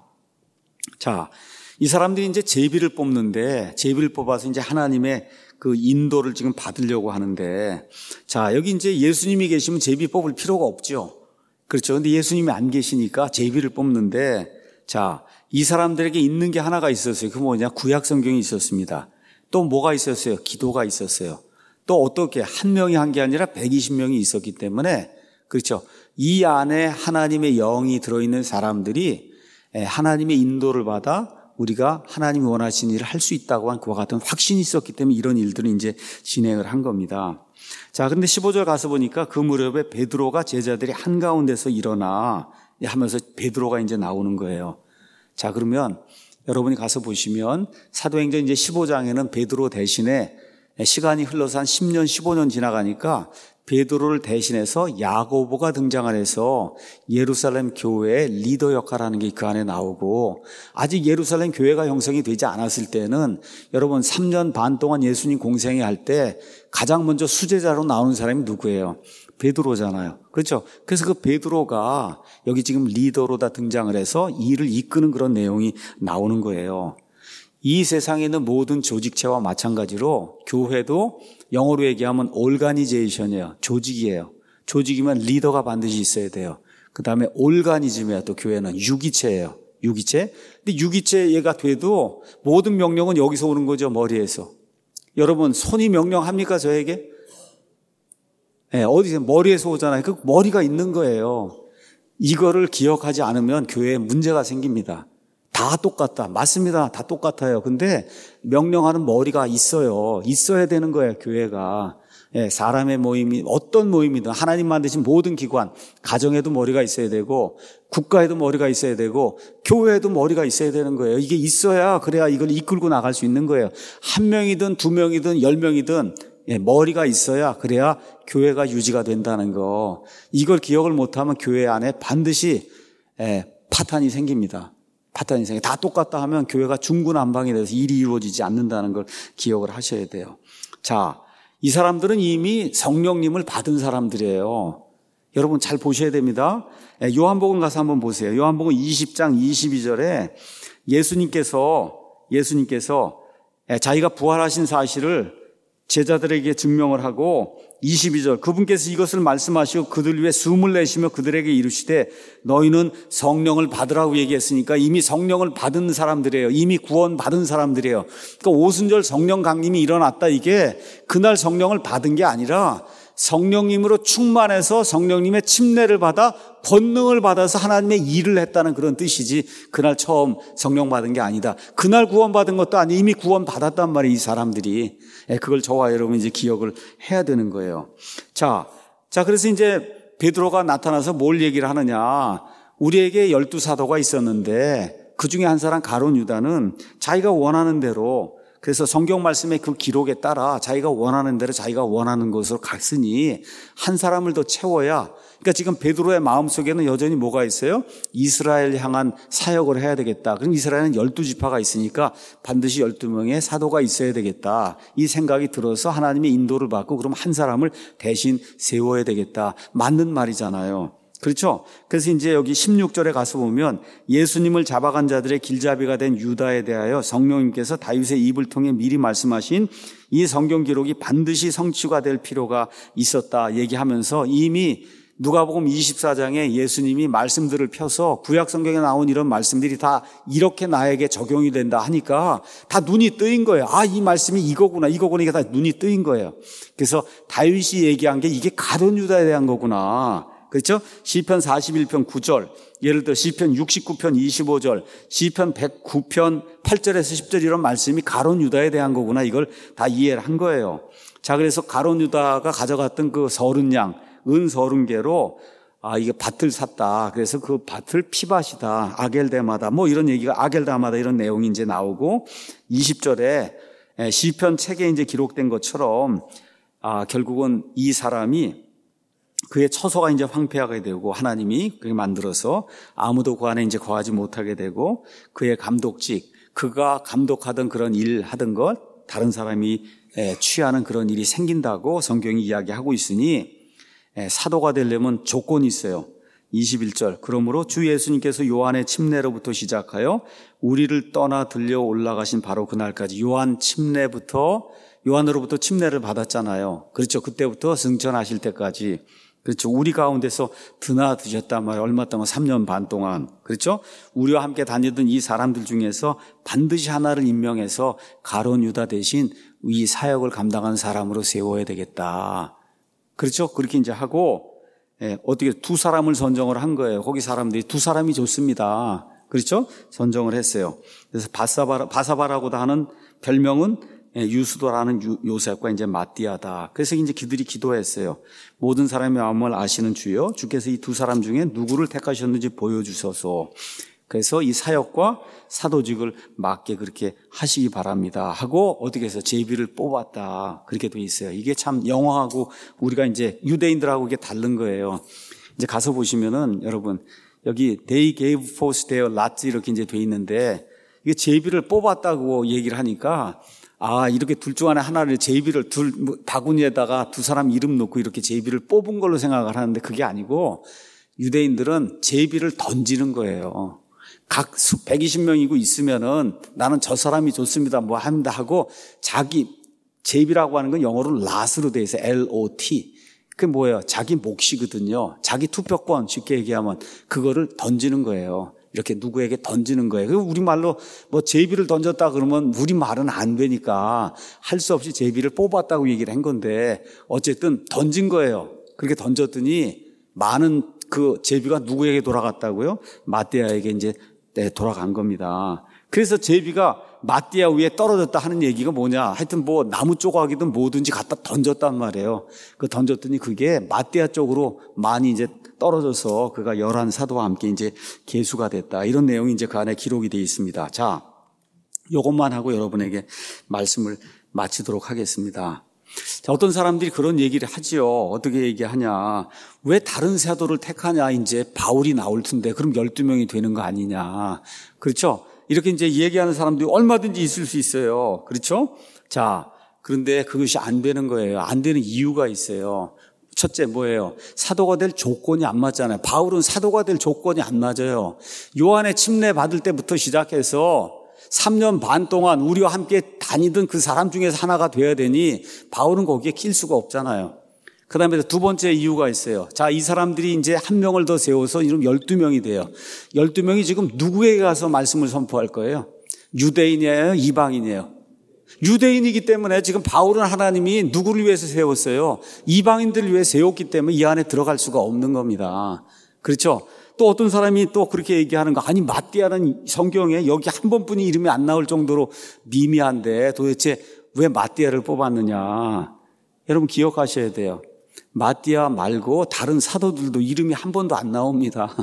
Speaker 1: 자, 이 사람들이 이제 제비를 뽑는데 제비를 뽑아서 이제 하나님의 그 인도를 지금 받으려고 하는데 자, 여기 이제 예수님이 계시면 제비 뽑을 필요가 없죠. 그렇죠. 근데 예수님이 안 계시니까 제비를 뽑는데 자, 이 사람들에게 있는 게 하나가 있었어요. 그 뭐냐? 구약 성경이 있었습니다. 또 뭐가 있었어요? 기도가 있었어요. 또 어떻게 한 명이 한 게 아니라 120명이 있었기 때문에 그렇죠. 이 안에 하나님의 영이 들어있는 사람들이 하나님의 인도를 받아 우리가 하나님이 원하시는 일을 할 수 있다고 한 그와 같은 확신이 있었기 때문에 이런 일들을 이제 진행을 한 겁니다. 자, 근데 15절 가서 보니까 그 무렵에 베드로가 제자들이 한가운데서 일어나 하면서 베드로가 이제 나오는 거예요. 자, 그러면 여러분이 가서 보시면 사도행전 이제 15장에는 베드로 대신에 시간이 흘러서 한 10년, 15년 지나가니까 베드로를 대신해서 야고보가 등장을 해서 예루살렘 교회의 리더 역할하는 게 그 안에 나오고 아직 예루살렘 교회가 형성이 되지 않았을 때는 여러분 3년 반 동안 예수님 공생애 할 때 가장 먼저 수제자로 나오는 사람이 누구예요? 베드로잖아요. 그렇죠? 그래서 그 베드로가 여기 지금 리더로 다 등장을 해서 일을 이끄는 그런 내용이 나오는 거예요. 이 세상에 있는 모든 조직체와 마찬가지로 교회도 영어로 얘기하면 오르가니제이션이에요. 조직이에요. 조직이면 리더가 반드시 있어야 돼요. 그 다음에 올가니즘이야. 또 교회는 유기체예요. 유기체. 근데 유기체 얘가 돼도 모든 명령은 여기서 오는 거죠. 머리에서. 여러분 손이 명령합니까 저에게? 네, 어디서 머리에서 오잖아요. 그 머리가 있는 거예요. 이거를 기억하지 않으면 교회에 문제가 생깁니다. 다 똑같다. 맞습니다. 다 똑같아요. 근데 명령하는 머리가 있어요. 있어야 되는 거예요, 교회가. 사람의 모임이 어떤 모임이든 하나님 만드신 모든 기관, 가정에도 머리가 있어야 되고 국가에도 머리가 있어야 되고 교회에도 머리가 있어야 되는 거예요. 이게 있어야 그래야 이걸 이끌고 나갈 수 있는 거예요. 한 명이든 두 명이든 10명이든 머리가 있어야 그래야 교회가 유지가 된다는 거. 이걸 기억을 못하면 교회 안에 반드시 파탄이 생깁니다. 파탄이 생겨. 다 똑같다 하면 교회가 중구난방이 돼서 일이 이루어지지 않는다는 걸 기억을 하셔야 돼요. 자, 이 사람들은 이미 성령님을 받은 사람들이에요. 여러분 잘 보셔야 됩니다. 요한복음 가서 한번 보세요. 요한복음 20장 22절에 예수님께서 자기가 부활하신 사실을 제자들에게 증명을 하고 22절 그분께서 이것을 말씀하시고 그들 위해 숨을 내쉬며 그들에게 이르시되 너희는 성령을 받으라고 얘기했으니까 이미 성령을 받은 사람들이에요. 이미 구원 받은 사람들이에요. 그러니까 오순절 성령 강림이 일어났다. 이게 그날 성령을 받은 게 아니라 성령님으로 충만해서 성령님의 침례를 받아 권능을 받아서 하나님의 일을 했다는 그런 뜻이지 그날 처음 성령 받은 게 아니다. 그날 구원받은 것도 아니고 이미 구원받았단 말이에요, 이 사람들이. 그걸 저와 여러분이 이제 기억을 해야 되는 거예요. 자, 그래서 이제 베드로가 나타나서 뭘 얘기를 하느냐. 우리에게 12사도가 있었는데 그 중에 한 사람 가룟 유다는 자기가 원하는 대로, 그래서 성경 말씀의 그 기록에 따라 자기가 원하는 대로 자기가 원하는 곳으로 갔으니 한 사람을 더 채워야, 그러니까 지금 베드로의 마음속에는 여전히 뭐가 있어요? 이스라엘 향한 사역을 해야 되겠다. 그럼 이스라엘은 12지파가 있으니까 반드시 12명의 사도가 있어야 되겠다. 이 생각이 들어서 하나님의 인도를 받고 그럼 한 사람을 대신 세워야 되겠다. 맞는 말이잖아요. 그렇죠? 그래서 이제 여기 16절에 가서 보면 예수님을 잡아간 자들의 길잡이가 된 유다에 대하여 성령님께서 다윗의 입을 통해 미리 말씀하신 이 성경 기록이 반드시 성취가 될 필요가 있었다 얘기하면서 이미 누가복음 24장에 예수님이 말씀들을 펴서 구약 성경에 나온 이런 말씀들이 다 이렇게 나에게 적용이 된다 하니까 다 눈이 뜨인 거예요. 아, 이 말씀이 이거구나 이게 다 눈이 뜨인 거예요. 그래서 다윗이 얘기한 게 이게 가룟 유다에 대한 거구나. 그렇죠? 시편 41편 9절, 예를 들어 시편 69편 25절, 시편 109편 8절에서 10절 이런 말씀이 가룟 유다에 대한 거구나. 이걸 다 이해를 한 거예요. 자, 그래서 가룟 유다가 가져갔던 그 서른 양, 은 30개로 이게 밭을 샀다. 그래서 그 밭을 피밭이다. 아겔데마다 뭐 이런 얘기가 아겔다마다 이런 내용이 이제 나오고 20절에 시편 책에 이제 기록된 것처럼 결국은 이 사람이 그의 처소가 이제 황폐하게 되고 하나님이 그렇게 만들어서 아무도 그 안에 이제 거하지 못하게 되고 그의 감독직, 그가 감독하던 그런 일 하던 것 다른 사람이 취하는 그런 일이 생긴다고 성경이 이야기하고 있으니 사도가 되려면 조건이 있어요. 21절, 그러므로 주 예수님께서 요한의 침례로부터 시작하여 우리를 떠나 들려 올라가신 바로 그날까지 요한으로부터 침례를 받았잖아요. 그렇죠. 그때부터 승천하실 때까지. 그렇죠. 우리 가운데서 드나드셨단 말이에요. 얼마 동안 3년 반 동안. 그렇죠. 우리와 함께 다니던 이 사람들 중에서 반드시 하나를 임명해서 가룟 유다 대신 이 사역을 감당하는 사람으로 세워야 되겠다. 그렇죠. 그렇게 이제 하고 어떻게 두 사람을 선정을 한 거예요. 거기 사람들이 두 사람이 좋습니다. 그렇죠. 선정을 했어요. 그래서 바사바라고도 하는 별명은 유수도라는 요셉과 이제 마띠아다. 그래서 이제 그들이 기도했어요. 모든 사람의 마음을 아시는 주여, 주께서 이 두 사람 중에 누구를 택하셨는지 보여주셔서 그래서 이 사역과 사도직을 맞게 그렇게 하시기 바랍니다 하고 어떻게 해서 제비를 뽑았다. 그렇게 돼 있어요. 이게 참 영어하고 우리가 이제 유대인들하고 이게 다른 거예요. 이제 가서 보시면은 여러분 여기 they gave forth their lots 이렇게 이제 돼 있는데 이게 제비를 뽑았다고 얘기를 하니까 이렇게 둘 중 안에 하나를 제비를 바구니에다가 두 사람 이름 놓고 이렇게 제비를 뽑은 걸로 생각을 하는데 그게 아니고 유대인들은 제비를 던지는 거예요. 각 120명이고 있으면은 나는 저 사람이 좋습니다. 뭐 합니다 하고 자기 제비라고 하는 건 영어로 lot으로 돼 있어요. L-O-T. 그게 뭐예요? 자기 몫이거든요. 자기 투표권 쉽게 얘기하면 그거를 던지는 거예요. 이렇게 누구에게 던지는 거예요. 우리말로 뭐 제비를 던졌다 그러면 우리말은 안 되니까 할 수 없이 제비를 뽑았다고 얘기를 한 건데 어쨌든 던진 거예요. 그렇게 던졌더니 많은 그 제비가 누구에게 돌아갔다고요? 마띠아에게 이제 돌아간 겁니다. 그래서 제비가 마띠아 위에 떨어졌다 하는 얘기가 뭐냐? 하여튼 뭐 나무 조각이든 뭐든지 갖다 던졌단 말이에요. 그 던졌더니 그게 마띠아 쪽으로 많이 이제 떨어져서 그가 11사도와 함께 이제 계수가 됐다. 이런 내용이 이제 그 안에 기록이 되어 있습니다. 자, 이것만 하고 여러분에게 말씀을 마치도록 하겠습니다. 자, 어떤 사람들이 그런 얘기를 하지요. 어떻게 얘기하냐. 왜 다른 사도를 택하냐. 이제 바울이 나올 텐데 그럼 12명이 되는 거 아니냐. 그렇죠? 이렇게 이제 얘기하는 사람들이 얼마든지 있을 수 있어요. 그렇죠? 자, 그런데 그것이 안 되는 거예요. 안 되는 이유가 있어요. 첫째 뭐예요? 사도가 될 조건이 안 맞잖아요. 바울은 사도가 될 조건이 안 맞아요. 요한의 침례 받을 때부터 시작해서 3년 반 동안 우리와 함께 다니던 그 사람 중에서 하나가 돼야 되니 바울은 거기에 낄 수가 없잖아요. 그 다음에 두 번째 이유가 있어요. 자, 이 사람들이 이제 한 명을 더 세워서 이름 12명이 돼요. 12명이 지금 누구에게 가서 말씀을 선포할 거예요? 유대인이에요? 이방인이에요? 유대인이기 때문에 지금 바울은 하나님이 누구를 위해서 세웠어요? 이방인들을 위해 세웠기 때문에 이 안에 들어갈 수가 없는 겁니다. 그렇죠? 또 어떤 사람이 또 그렇게 얘기하는 거, 아니 마띠아는 성경에 여기 한 번뿐이 이름이 안 나올 정도로 미미한데 도대체 왜 마띠아를 뽑았느냐? 여러분 기억하셔야 돼요. 마띠아 말고 다른 사도들도 이름이 한 번도 안 나옵니다.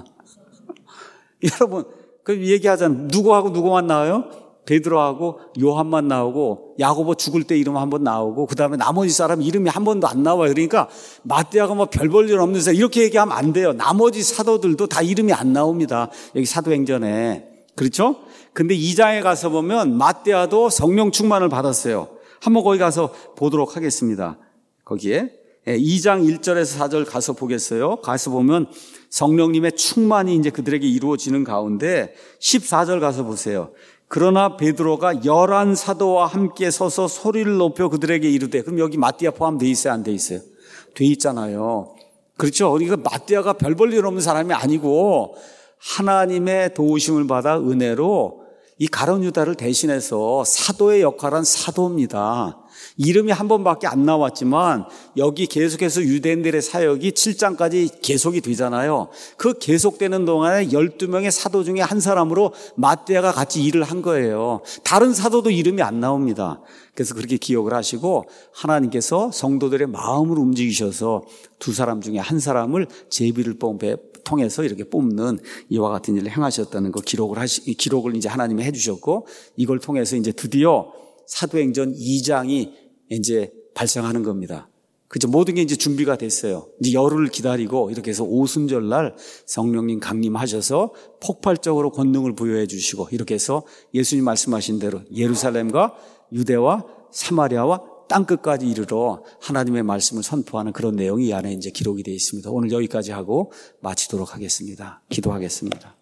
Speaker 1: 여러분 그 얘기하잖아요. 누구하고 누구만 나와요? 베드로하고 요한만 나오고 야고보 죽을 때 이름 한 번 나오고 그 다음에 나머지 사람 이름이 한 번도 안 나와요. 그러니까 마띠아가 뭐 별 볼 일 없는 사람 이렇게 얘기하면 안 돼요. 나머지 사도들도 다 이름이 안 나옵니다. 여기 사도행전에. 그렇죠? 근데 2장에 가서 보면 마띠아도 성령 충만을 받았어요. 한번 거기 가서 보도록 하겠습니다. 거기에 2장 1절에서 4절 가서 보겠어요. 가서 보면 성령님의 충만이 이제 그들에게 이루어지는 가운데 14절 가서 보세요. 그러나 베드로가 11 사도와 함께 서서 소리를 높여 그들에게 이르되, 그럼 여기 마띠아 포함되어 있어요? 안 돼 있어요? 돼 있잖아요. 그렇죠? 그러니까 마띠아가 별 볼 일 없는 사람이 아니고 하나님의 도우심을 받아 은혜로 이 가룟 유다를 대신해서 사도의 역할은 사도입니다. 이름이 한 번밖에 안 나왔지만 여기 계속해서 유대인들의 사역이 7장까지 계속이 되잖아요. 그 계속되는 동안에 12명의 사도 중에 한 사람으로 마띠아가 같이 일을 한 거예요. 다른 사도도 이름이 안 나옵니다. 그래서 그렇게 기억을 하시고 하나님께서 성도들의 마음을 움직이셔서 두 사람 중에 한 사람을 제비를 통해서 이렇게 뽑는 이와 같은 일을 행하셨다는 거 기록을 이제 하나님이 해주셨고, 이걸 통해서 이제 드디어 사도행전 2장이 이제 발생하는 겁니다. 그죠? 모든 게 이제 준비가 됐어요. 이제 열흘을 기다리고 이렇게 해서 오순절날 성령님 강림하셔서 폭발적으로 권능을 부여해 주시고, 이렇게 해서 예수님 말씀하신 대로 예루살렘과 유대와 사마리아와 땅끝까지 이르러 하나님의 말씀을 선포하는 그런 내용이 이 안에 이제 기록이 되어 있습니다. 오늘 여기까지 하고 마치도록 하겠습니다. 기도하겠습니다.